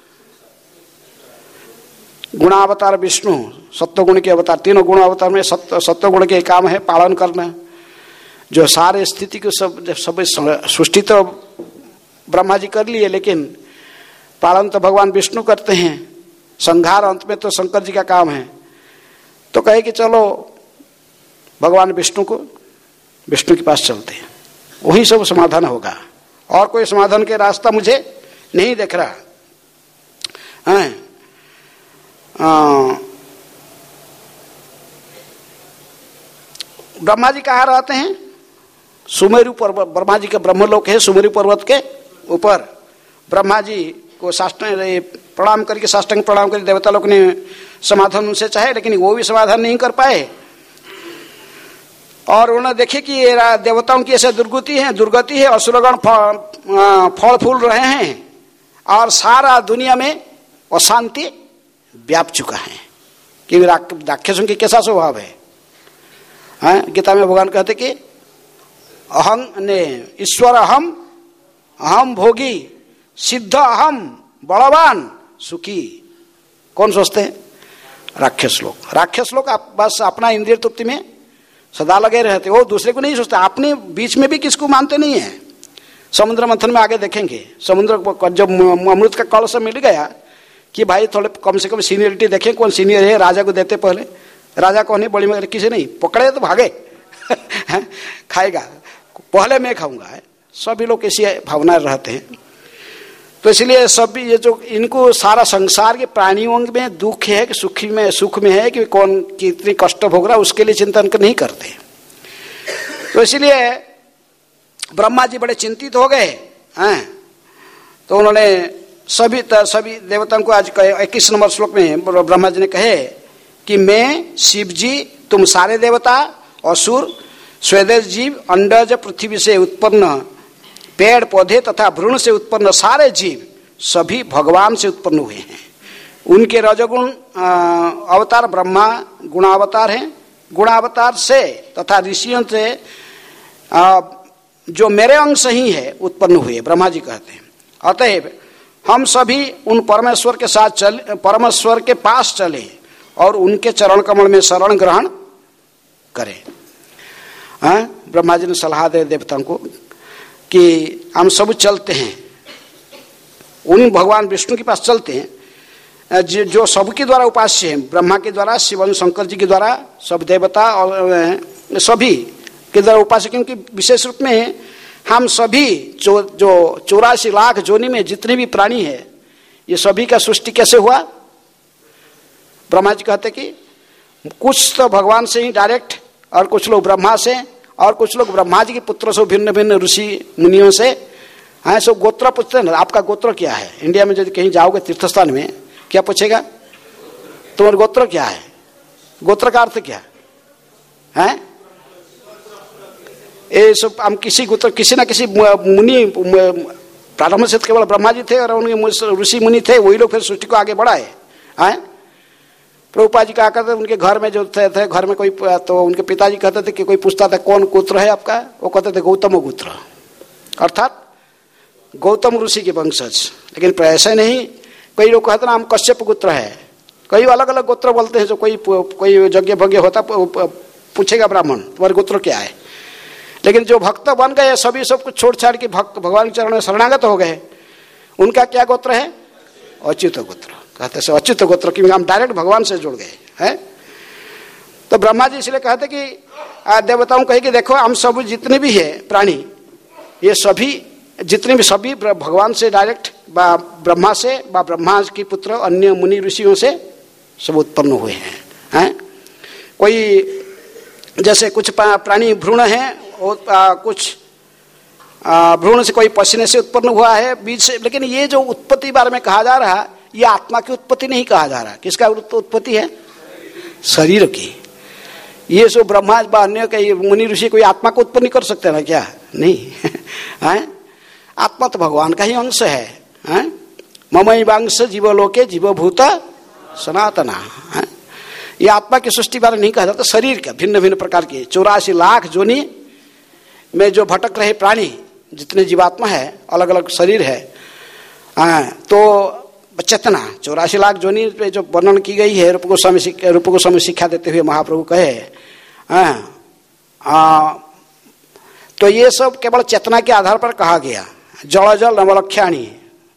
Speaker 1: गुणावतार विष्णु, सत्वगुण के अवतार। तीनों गुण अवतार में सत्वगुण के काम है पालन करना। जो सारे स्थिति को सब सृष्टि तो ब्रह्मा जी कर लिए, लेकिन पालन तो भगवान विष्णु करते हैं। संहार अंत में तो शंकर जी का काम है। तो कहे कि चलो भगवान विष्णु के पास चलते हैं, वही सब समाधान होगा। और कोई समाधान के रास्ता मुझे नहीं दिख रहा है। ब्रह्मा जी कहाँ रहते हैं? सुमेरु पर्वत। ब्रह्मा जी का ब्रह्मलोक है सुमेरु पर्वत के ऊपर। ब्रह्मा जी को साष्टांग प्रणाम करके देवता लोग ने समाधान उनसे चाहे, लेकिन वो भी समाधान नहीं कर पाए। और उन्होंने देखे कि ये देवताओं की ऐसे दुर्गति है, असुरगण फल फूल रहे हैं और सारा दुनिया में अशांति व्याप चुका है। कि राक्षसों की कैसा स्वभाव है? गीता में भगवान कहते कि ईश्वर अहम भोगी, सिद्ध अहम बलवान सुखी। कौन सोचते हैं? राक्षस लोग बस अपना इंद्रिय तृप्ति में सदा लगे रहते। वो दूसरे को नहीं सोचते, अपने बीच में भी किसको मानते नहीं है। समुद्र मंथन में आगे देखेंगे, समुद्र जब अमृत का कलश मिल गया कि भाई थोड़े कम से कम सीनियरिटी देखें, कौन सीनियर है। राजा को देते पहले, राजा को नहीं, बड़ी मगर किसी नहीं पकड़े तो भागे खाएगा, पहले मैं खाऊंगा। सभी लोग ऐसी भावना रहते हैं। तो इसलिए सभी ये जो इनको सारा संसार के प्राणियों में दुख है कि सुख में है कि कौन कितनी कष्ट भोग रहा, उसके लिए चिंतन नहीं करते। तो इसलिए ब्रह्मा जी बड़े चिंतित हो गए हैं। तो उन्होंने सभी देवताओं को आज 21 नंबर श्लोक में ब्रह्मा जी ने कहे कि मैं शिव जी, तुम सारे देवता, असुर, स्वदेश जीव, अंडज पृथ्वी से उत्पन्न पेड़ पौधे तथा भ्रूण से उत्पन्न सारे जीव सभी भगवान से उत्पन्न हुए हैं। उनके रजोगुण अवतार ब्रह्मा गुणावतार हैं। गुणावतार से तथा ऋषियों से जो मेरे अंश ही है उत्पन्न हुए, ब्रह्मा जी कहते हैं। अतएव हम सभी उन परमेश्वर के साथ परमेश्वर के पास चले और उनके चरण कमल में शरण ग्रहण करें। ब्रह्मा जी ने सलाह दे देवताओं को कि हम सब चलते हैं, उन भगवान विष्णु के पास चलते हैं जो सबके द्वारा उपास्य है। ब्रह्मा के द्वारा, शिव शंकर जी के द्वारा, सब देवता और सभी के द्वारा उपास्य। क्योंकि विशेष रूप में हम सभी जो 84 लाख जोनि में जितने भी प्राणी है, ये सभी का सृष्टि कैसे हुआ? ब्रह्मा जी कहते कि कुछ तो भगवान से ही डायरेक्ट, और कुछ लोग ब्रह्मा से, और कुछ लोग ब्रह्मा जी के पुत्रों से, भिन्न भिन्न ऋषि मुनियों से। हाँ, सब गोत्र पूछते हैं ना, आपका गोत्र क्या है? इंडिया में यदि कहीं जाओगे तीर्थ स्थान में, क्या पूछेगा? तुम्हारा गोत्र क्या है? गोत्र का अर्थ क्या है? ये सब हम किसी गोत्र, किसी ना किसी मुनि, प्रारंभ से केवल ब्रह्मा जी थे और उनके ऋषि मुनि थे, वही लोग फिर सृष्टि को आगे बढ़ाए। प्रभुपाद जी कहा करते उनके घर में जो थे घर में कोई, तो उनके पिताजी कहते थे कि कोई पूछता था कौन गोत्र है आपका, वो कहते थे गौतम गोत्र, अर्थात गौतम ऋषि के वंशज। लेकिन ऐसे नहीं, कई लोग कहते ना हम कश्यप गोत्र है, कई अलग अलग गोत्र बोलते हैं। जो कोई यज्ञ भज्ञ होता पूछेगा ब्राह्मण तुम्हारे गोत्र क्या है। लेकिन जो भक्त बन गए, सभी सब कुछ छोड़ छाड़ के भक्त भगवान के चरण में शरणागत हो गए, उनका क्या गोत्र है? अच्युत गोत्र। कहते हैं अच्युत गोत्र, क्योंकि हम डायरेक्ट भगवान से जुड़ गए हैं। तो ब्रह्मा जी इसलिए कहते कि देवताओं कहे कि देखो हम सब जितने भी है प्राणी, ये सभी जितने भी सभी भगवान से डायरेक्ट, ब्रह्मा से, ब्रह्मा के पुत्र अन्य मुनि ऋषियों से सब उत्पन्न हुए हैं। कोई जैसे कुछ प्राणी भ्रूण है, कुछ भ्रूण से, कोई पसीने से उत्पन्न हुआ है, बीज से। लेकिन ये जो उत्पत्ति बारे में कहा जा रहा है, ये आत्मा की उत्पत्ति नहीं कहा जा रहा। किसका उत्पत्ति है? शरीर की। ये जो ब्रह्मा अन्य के मुनि ऋषि कोई आत्मा को उत्पन्न कर सकते ना क्या? नहीं। आत्मा तो भगवान का ही अंश है। ममैवांश जीवलोके जीवभूत सनातना। ये आत्मा की सृष्टि बारे नहीं कहा जाता, शरीर का भिन्न भिन्न प्रकार की 84 लाख जोनी में जो भटक रहे प्राणी, जितने जीवात्मा है, अलग अलग शरीर है। तो चेतना 84 लाख जोनी पे जो वर्णन की गई है, रूप गोस्वामी शिक्षा देते हुए महाप्रभु कहे, तो ये सब केवल चेतना के आधार पर कहा गया। जल जल नवलख्याणी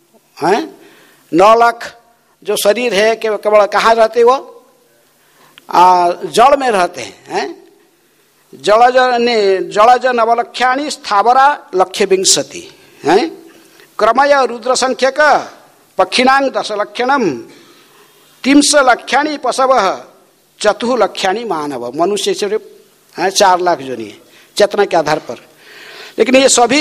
Speaker 1: 9 लाख जो शरीर है केवल कहाँ रहते, वो जल में रहते हैं। जलज नवलख्याणी स्थावरा लक्ष्य विंशति क्रमय रुद्र संख्यक पक्षिणांग 10 लक्षणम 300 लक्षाणी पशव 4 लक्षाणी मानव। मनुष्य से 4 लाख जो नहीं है चेतना के आधार पर। लेकिन ये सभी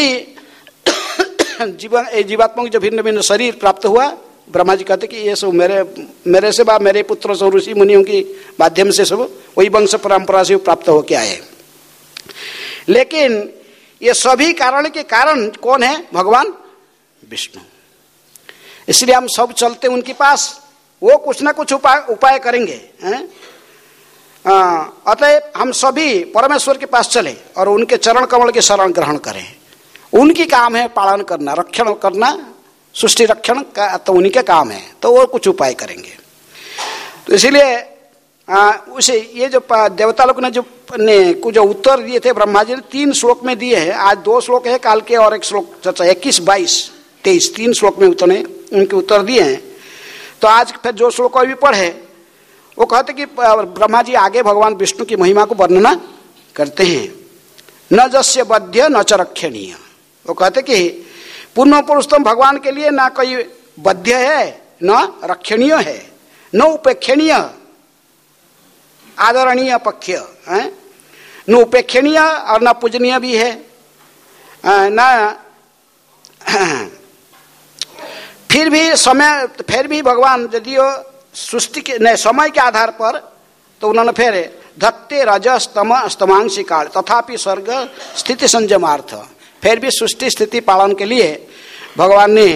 Speaker 1: जीवात्मा को जो भिन्न भिन्न शरीर प्राप्त हुआ, ब्रह्मा जी कहते कि ये सब मेरे से बा मेरे पुत्र सब ऋषि मुनियों की माध्यम से सब वही वंश परंपरा से प्राप्त होके आए। लेकिन ये सभी कारण के कारण कौन है? भगवान विष्णु। इसलिए हम सब चलते उनके पास, वो कुछ ना कुछ उपाय करेंगे। अतः हम सभी परमेश्वर के पास चले और उनके चरण कमल के शरण ग्रहण करें। उनकी काम है पालन करना, रक्षण करना, सृष्टि रक्षण का तो उन्हीं का काम है, तो वो कुछ उपाय करेंगे। तो इसीलिए उसे ये जो देवता लोग ने जो उत्तर दिए थे ब्रह्मा जी ने 3 श्लोक में दिए हैं। आज 2 श्लोक है, काल के और एक श्लोक चर्चा 21, 22, 23 3 श्लोक में उनके उत्तर दिए हैं। तो आज फिर जो श्लोक अभी पढ़े वो कहते कि ब्रह्मा जी आगे भगवान विष्णु की महिमा को वर्णना करते हैं। न जस्य बध्य न च रक्षणीय। वो कहते कि पूर्ण पुरुषोत्तम भगवान के लिए ना कोई बध्य है, न रक्षणीय है, न उपेक्षणीय आदरणीय पक्ष्य है, न उपेक्षणीय और न पूजनीय भी है, न फिर भी भगवान यदि सृष्टि के समय के आधार पर, तो उन्होंने फिर धत्ते रज स्तम स्तमांशी काल तथापि स्वर्ग स्थिति संयमार्थ, फिर भी सृष्टि स्थिति पालन के लिए भगवान ने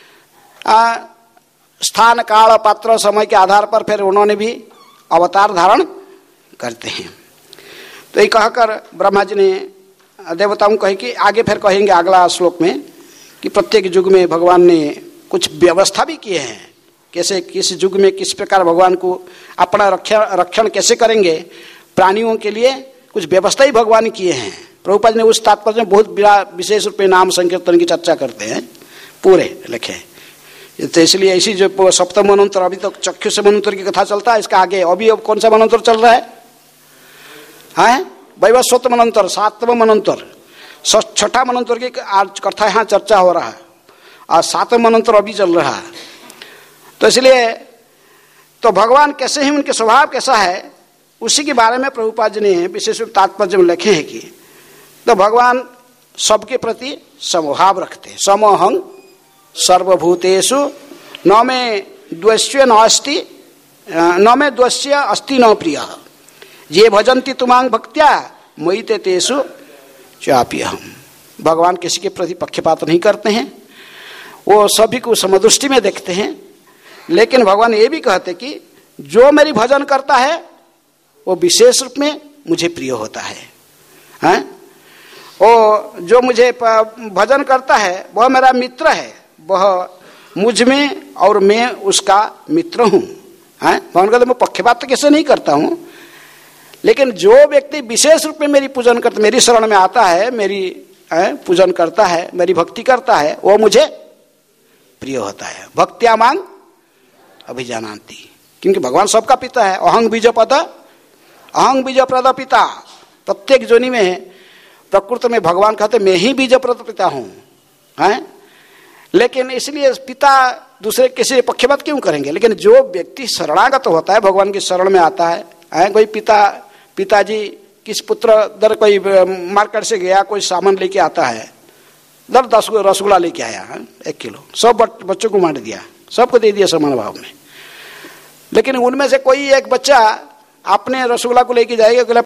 Speaker 1: स्थान काल पात्र समय के आधार पर फिर उन्होंने भी अवतार धारण करते हैं। तो ये कहकर ब्रह्मा जी ने देवताओं को कहे कि आगे फिर कहेंगे अगला श्लोक में कि प्रत्येक युग में भगवान ने कुछ व्यवस्था भी किए हैं, कैसे किस युग में किस प्रकार भगवान को अपना रक्षण कैसे करेंगे, प्राणियों के लिए कुछ व्यवस्था ही भगवान किए हैं। प्रभुपाद ने उस तात्पर्य में बहुत विशेष रूप में नाम संकीर्तन की चर्चा करते हैं, पूरे लिखे। तो इसलिए ऐसी जो सप्तम मनोत्तर, अभी तक चक्षुष मनोत्तर की कथा चलता है, इसका आगे अभी अब कौन सा मनोत्तर चल रहा है? वैवस्वत मनोत्तर, 7वां मनोत्तर, 6ठा मनोत्तर की आज कथा यहाँ चर्चा हो रहा है और 7वां मनोत्तर अभी चल रहा है। तो इसलिए तो भगवान कैसे हैं, उनके स्वभाव कैसा है, उसी के बारे में प्रभुपाद जी ने विशेष तात्पर्य में लिखे हैं कि तो भगवान सबके प्रति समभाव रखते हैं। समोहं सर्वभूतेषु न मे द्वेष्य न अस्ति, न मे द्वेष्य अस्ति न प्रिय, ये भजन्ति तुमांग भक्त्या मयि ते तेषु चाप्यहम्। भगवान किसी के प्रति पक्षपात नहीं करते हैं, वो सभी को समदृष्टि में देखते हैं। लेकिन भगवान ये भी कहते कि जो मेरी भजन करता है वो विशेष रूप में मुझे प्रिय होता है, वो जो मुझे भजन करता है वह मेरा मित्र है, वह मुझ में और मैं उसका मित्र हूँ। भगवान कहते मैं पक्षपात तो कैसे नहीं करता हूँ, लेकिन जो व्यक्ति विशेष रूप में मेरी पूजन करता, मेरी शरण में आता है, मेरी पूजन करता है, मेरी भक्ति करता है, वो मुझे प्रिय होता है। भक्त्या मांग अभिजानांति, क्योंकि भगवान सबका पिता है। अहं बीज प्रद पिता, प्रत्येक जोनि में प्रकृति में भगवान कहते मैं ही बीज प्रद पिता हूँ। लेकिन इसलिए पिता दूसरे किसी पक्षपात क्यों करेंगे? लेकिन जो व्यक्ति शरणागत होता है, भगवान की शरण में आता है, कोई पिताजी किस पुत्र दर कोई मार्केट से गया, कोई सामान लेके आता है, 10 रसगुल्ला लेके आया 1 किलो, सब बच्चों को बांट दिया, सबको दे दिया समान भाव में। लेकिन उनमें से कोई एक बच्चा अपने रसगुल्ला को लेके जाएगा,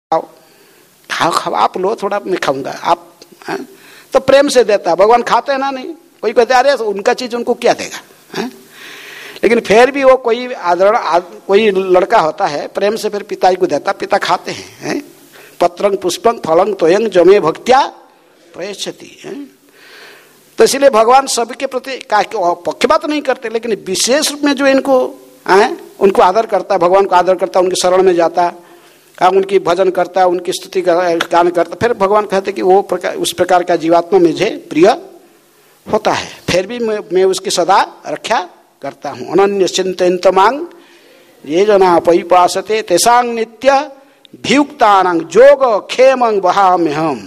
Speaker 1: खाओ आप लो, थोड़ा मैं खाऊंगा, आप तो प्रेम से देता है। भगवान खाते हैं ना, नहीं, कोई कहते अरे उनका चीज उनको क्या देगा। लेकिन फिर भी वो कोई कोई लड़का होता है प्रेम से फिर पिताजी को देता, पिता खाते हैं। पत्रंग पुष्पंग फलंग तोयंग जमे भक्त्या प्रयच्छति। तो इसलिए भगवान सबके प्रति पक्षपात नहीं करते, लेकिन विशेष रूप में जो इनको उनको आदर करता है, भगवान को आदर करता है, उनकी शरण में जाता, उनकी भजन करता है, उनकी स्तुति गान करता, फिर भगवान कहते कि वो उस प्रकार का जीवात्मा मुझे प्रिय होता है, फिर भी मैं उसकी सदा रक्षा करता हूँ। अनन्य चिंतयन्त मांग ये जना परिपासते तेसांग नित्य भियुक्तानां जोग क्षेमं वहाम्यहम्।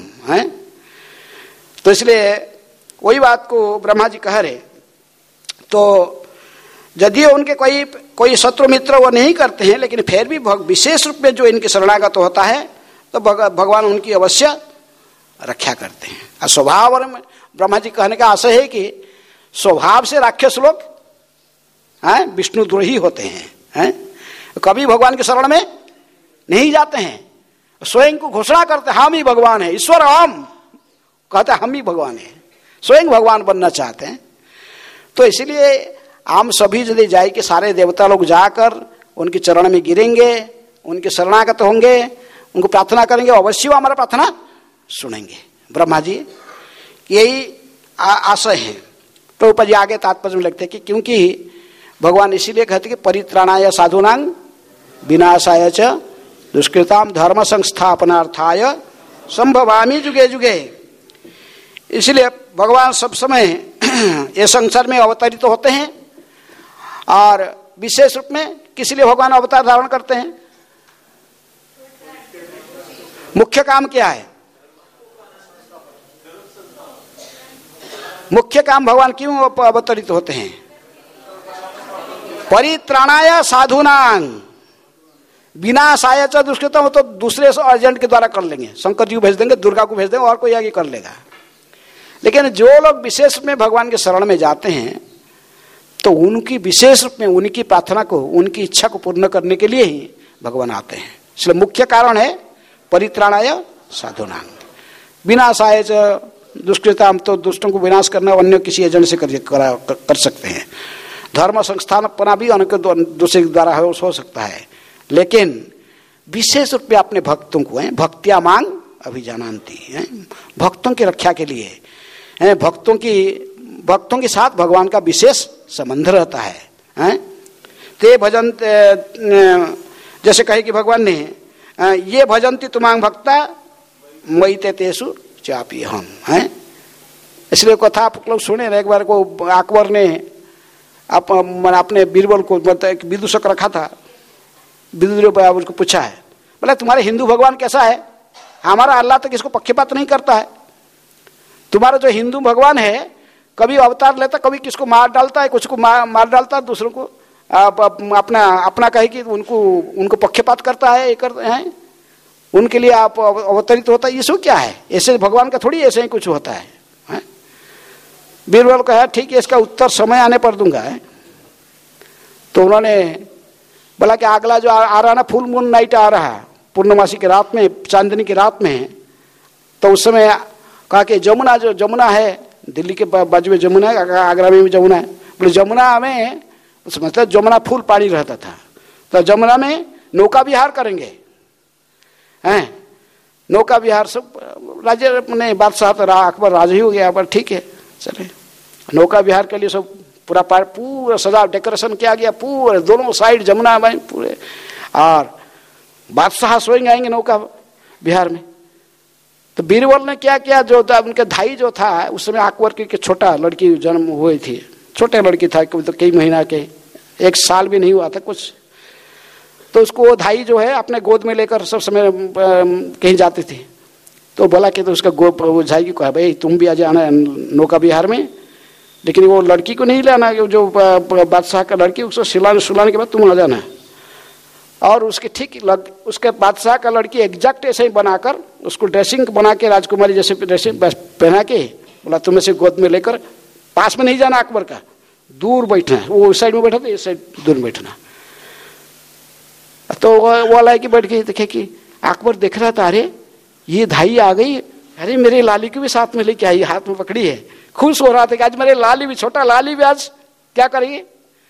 Speaker 1: तो इसलिए वही बात को ब्रह्मा जी कह रहे। तो यदि उनके कोई शत्रु मित्र वो नहीं करते हैं, लेकिन फिर भी विशेष रूप में जो इनकी शरणागत होता है तो भगवान उनकी अवश्य रक्षा करते हैं। और स्वभाव में ब्रह्मा जी कहने का आशय है कि स्वभाव से राक्षस लोग विष्णुद्रोही होते हैं, कभी भगवान की शरण में नहीं जाते हैं, स्वयं को घोषणा करते हम ही भगवान है, ईश्वर हम कहते हम ही भगवान है, स्वयं भगवान बनना चाहते हैं। तो इसलिए हम सभी यदि जाए कि सारे देवता लोग जाकर उनके चरण में गिरेंगे, उनके शरणागत होंगे, उनको प्रार्थना करेंगे, अवश्य वो हमारा प्रार्थना सुनेंगे। ब्रह्मा जी यही आशय है। प्रभुपाद जी आगे तात्पर्य में लिखते हैं कि क्योंकि भगवान इसीलिए कहते कि परित्राणाय साधूनां विनाशाय च दुष्कृताम धर्म संस्थापनार्थाय संभवामि युगे युगे। इसलिए भगवान सब समय ये संसार में अवतरित होते हैं, और विशेष रूप में किस लिए भगवान अवतार धारण करते हैं? मुख्य काम क्या है? मुख्य काम भगवान क्यों अवतरित होते हैं? परित्राणाय साधूनां विनाशाय च दुष्कृतम। तो दूसरे एजेंट के द्वारा कर लेंगे, शंकर जी को भेज देंगे, दुर्गा को भेज देंगे, और कोई आगे कर लेगा। लेकिन जो लोग विशेष में भगवान के शरण में जाते हैं तो उनकी विशेष रूप में उनकी प्रार्थना को, उनकी इच्छा को पूर्ण करने के लिए ही भगवान आते हैं। इसलिए मुख्य कारण है परित्राणाय साधूनां विनाशाय च दुष्कृताम। तो दुष्टों को विनाश करना अन्य किसी एजेंट से कर सकते हैं। धर्म संस्थापना भी अनेक दूसरे के द्वारा हो सकता है, लेकिन विशेष रूप में अपने भक्तों को भक्त्या मांग अभिजानन्ति, भक्तों की रक्षा के लिए, भक्तों के साथ भगवान का विशेष संबंध रहता है। ते भजन, जैसे कहे कि भगवान ने ये भजन्ति तुमांग भक्ता मयि ते तेषु चापि हम। इसलिए कथा आप लोग सुने ना, एक बार को अकबर ने अपने बीरबल को एक विदूषक रखा था, विदुर उसको पूछा है, बोला तुम्हारे हिंदू भगवान कैसा है? हमारा अल्लाह तक इसको पक्षपात नहीं करता है। तुम्हारा जो हिंदू भगवान है कभी अवतार लेता, कभी किसको मार डालता है, कुछ को मार डालता है, दूसरों को अपना कहे कि उनको पक्षपात करता है, उनके लिए आप अवतरित होता है। ये सब क्या है? ऐसे भगवान का थोड़ी ऐसे ही कुछ होता है। बीरबल कहा ठीक है, इसका उत्तर समय आने पर दूंगा। तो उन्होंने बोला कि अगला जो आ रहा ना, फुल मून नाइट आ रहा है, पूर्णमासी की रात में, चांदनी की रात में, तो उस समय कहा कि जमुना है, दिल्ली के बाजू में जमुना है, आगरा में भी जमुना है। बोले जमुना में मतलब जमुना फुल पानी रहता था, तो जमुना में नौका विहार करेंगे। नौका विहार सब राज्य ने बादशाह तो अकबर राजा ही हो गया, पर ठीक है चले। नौका विहार के लिए सब पूरा सजा डेकोरेशन किया गया, पूरे दोनों साइड जमुना में पूरे, और बादशाह स्वयं आएंगे नौका विहार में। तो बीरबल ने क्या किया, जो था उनके धाई जो था, उस समय अकबर की छोटा लड़की जन्म हुई थी, छोटे लड़की था, तो कई महीना के, 1 साल भी नहीं हुआ था कुछ। तो उसको वो धाई जो है अपने गोद में लेकर सब समय कहीं जाती थी। तो बोला कि तो उसका वो झाई को कहा भाई तुम भी आ जाना नौका विहार में, लेकिन वो लड़की को नहीं लाना, जो बादशाह का लड़की, उसको सुलाने के बाद तुम आ जाना। और उसके ठीक उसके बादशाह का लड़की एग्जैक्ट ऐसे ही बनाकर उसको ड्रेसिंग बना के राजकुमारी जैसे ड्रेसिंग पहना के बोला तुम ऐसे गोद में लेकर, पास में नहीं जाना अकबर का, दूर बैठना है, वो उस साइड में बैठा था, इस साइड दूर बैठना। तो वो लाए कि बैठ के देखे कि अकबर देख रहा था, अरे ये धाई आ गई, अरे मेरे लाली को भी साथ में लेके आई, हाथ में पकड़ी है, खुश हो रहा था कि आज मेरे लाली भी, छोटा लाली भी आज क्या करेगी,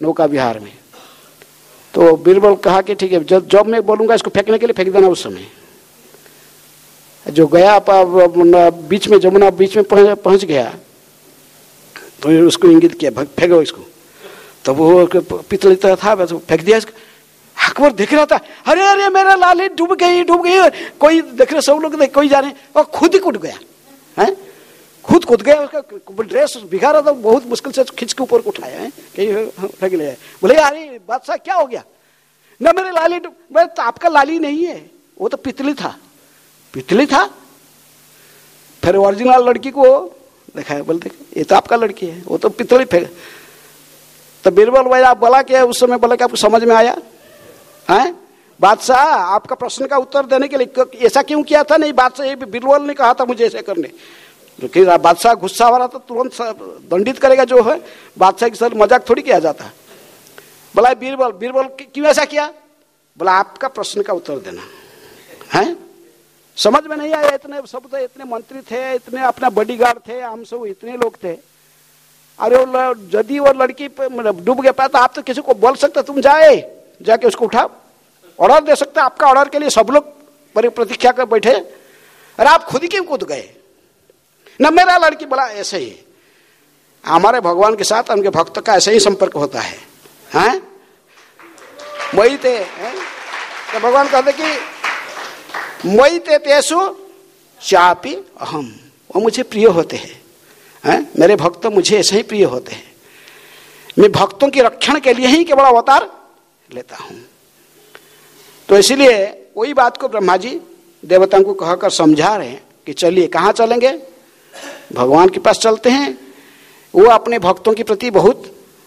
Speaker 1: नौका विहार में। तो बीरबल कहा कि ठीक है, जब मैं बोलूंगा इसको फेंकने के लिए फेंक देना। उस समय जो गया बीच में, जमुना बीच में पहुंच गया, तो उसको इंगित किया फेंको इसको। तो वो पितल था, बस फेंक दिया इसको। अकबर देख रहा था, अरे अरे मेरा लाली डूब गई डूब गई। कोई देख रहे, सब लोग देख, कोई जाने, और खुद ही कूद गया है, खुद कूद गया। उसका ड्रेस भिगा रहा था, बहुत मुश्किल से खींच के ऊपर उठाया है, कहीं ले। बोले अरे बादशाह क्या हो गया? ना मेरे लाली डूब। तो आपका लाली नहीं है, वो तो पितली था, पितली था। फिर ओरिजिनल लड़की को देखा है, बोलते ये तो आपका लड़की है, वो तो पितली फेंक। तो बीरबल भाई आप बोला कि उस समय बोला कि आपको समझ में आया है? बादशाह आपका प्रश्न का उत्तर देने के लिए ऐसा क्यों किया था? नहीं, बादशाह ये बीरबल ने कहा था मुझे ऐसे करने। क्योंकि बादशाह गुस्सा हो रहा था, तुरंत दंडित करेगा जो है। बादशाह के साथ मजाक थोड़ी किया जाता है। बोला बीरबल, बीरबल क्यों ऐसा किया? बोला आपका प्रश्न का उत्तर देना है। समझ में नहीं आया, इतने सब थे, इतने मंत्री थे, इतने अपना बॉडीगार्ड थे, हम सब इतने लोग थे। अरे यदि वो लड़की डूब गया तो आप तो किसी को बोल सकते, तुम जाके उसको उठाओ, ऑर्डर दे सकते। आपका ऑर्डर के लिए सब लोग बड़ी प्रतीक्षा कर बैठे। अरे आप खुद ही क्यों कूद गए? न मेरा लड़की। बोला ऐसे ही हमारे भगवान के साथ उनके भक्त का ऐसे ही संपर्क होता है, हैं? वही थे, तो भगवान कहते कि मई ते तेसु चापी अहम, वो मुझे प्रिय होते हैं, मेरे भक्त मुझे ऐसे ही प्रिय होते हैं। मैं भक्तों की रक्षण के लिए ही केवल अवतार लेता हूं। तो इसलिए वही बात को ब्रह्मा जी देवताओं को कहकर समझा रहे हैं कि चलिए कहाँ चलेंगे? भगवान के पास चलते हैं। वो अपने भक्तों के प्रति बहुत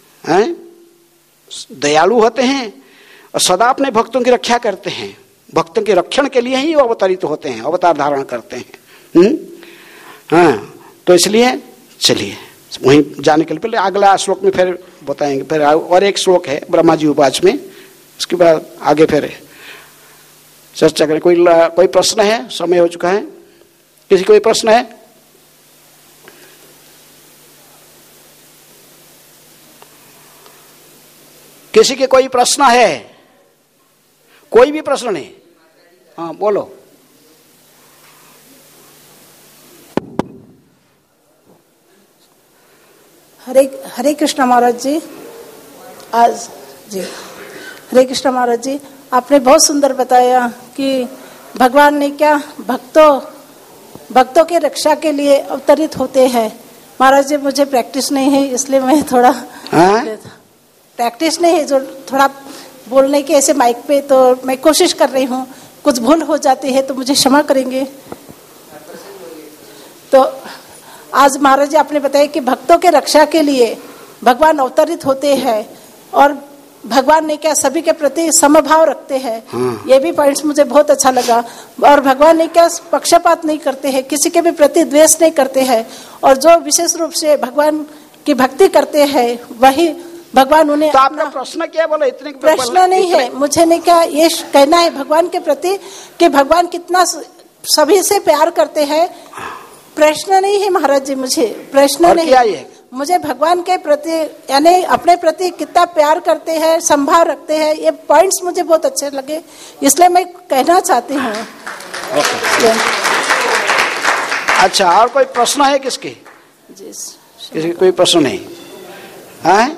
Speaker 1: दयालु होते हैं और सदा अपने भक्तों की रक्षा करते हैं। भक्तों के रक्षण के लिए ही वो अवतरित होते हैं, अवतार धारण करते हैं। हाँ, तो इसलिए चलिए वहीं जाने के लिए पहले अगला श्लोक में फिर बताएंगे। फिर और एक श्लोक है ब्रह्मा जी उवाच में, उसके बाद आगे फिर चर्चा करें। कोई प्रश्न है? समय हो चुका है। किसी कोई प्रश्न है? किसी के कोई प्रश्न है? कोई भी प्रश्न नहीं? हाँ बोलो।
Speaker 2: हरे कृष्ण महाराज जी। आज जी हरे कृष्ण महाराज जी, आपने बहुत सुंदर बताया कि भगवान ने क्या भक्तों के रक्षा के लिए अवतरित होते हैं। महाराज जी मुझे प्रैक्टिस नहीं है, इसलिए मैं थोड़ा प्रैक्टिस नहीं है, जो थोड़ा बोलने के ऐसे माइक पे, तो मैं कोशिश कर रही हूँ। कुछ भूल हो जाती है तो मुझे क्षमा करेंगे। तो आज महाराज जी आपने बताया कि भक्तों के रक्षा के लिए भगवान अवतरित होते हैं और भगवान ने क्या सभी के प्रति समभाव रखते हैं। ये भी पॉइंट्स मुझे बहुत अच्छा लगा। और भगवान ने क्या पक्षपात नहीं करते हैं, किसी के भी प्रति द्वेष नहीं करते हैं, और जो विशेष रूप से भगवान की भक्ति करते हैं वही भगवान उन्हें।
Speaker 1: तो आपका प्रश्न क्या बोला? इतने
Speaker 2: प्रश्न नहीं है, मुझे नहीं क्या ये कहना है भगवान के प्रति कि भगवान कितना सभी से प्यार करते हैं। प्रश्न नहीं है महाराज जी, मुझे प्रश्न नहीं है। मुझे भगवान के प्रति यानी अपने प्रति कितना प्यार करते हैं, संभाव रखते हैं, ये पॉइंट्स मुझे बहुत अच्छे लगे, इसलिए मैं कहना चाहती हूँ।
Speaker 1: अच्छा, और कोई प्रश्न है किसके?
Speaker 2: जी
Speaker 1: किसी कोई प्रश्न नहीं है?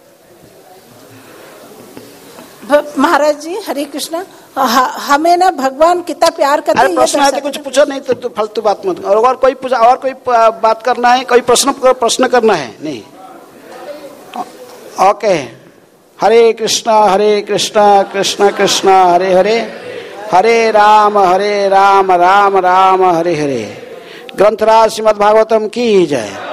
Speaker 2: महाराज जी हरे कृष्ण, हमें ना भगवान कितना प्यार करते हैं।
Speaker 1: प्रश्न है तो कुछ पूछो, नहीं तो फालतू बात मत। और कोई बात करना है? कोई प्रश्न करना है? नहीं? ओके। हरे कृष्ण कृष्ण कृष्ण हरे हरे, हरे राम राम राम हरे हरे। ग्रंथराज श्रीमद् भागवतम की जय।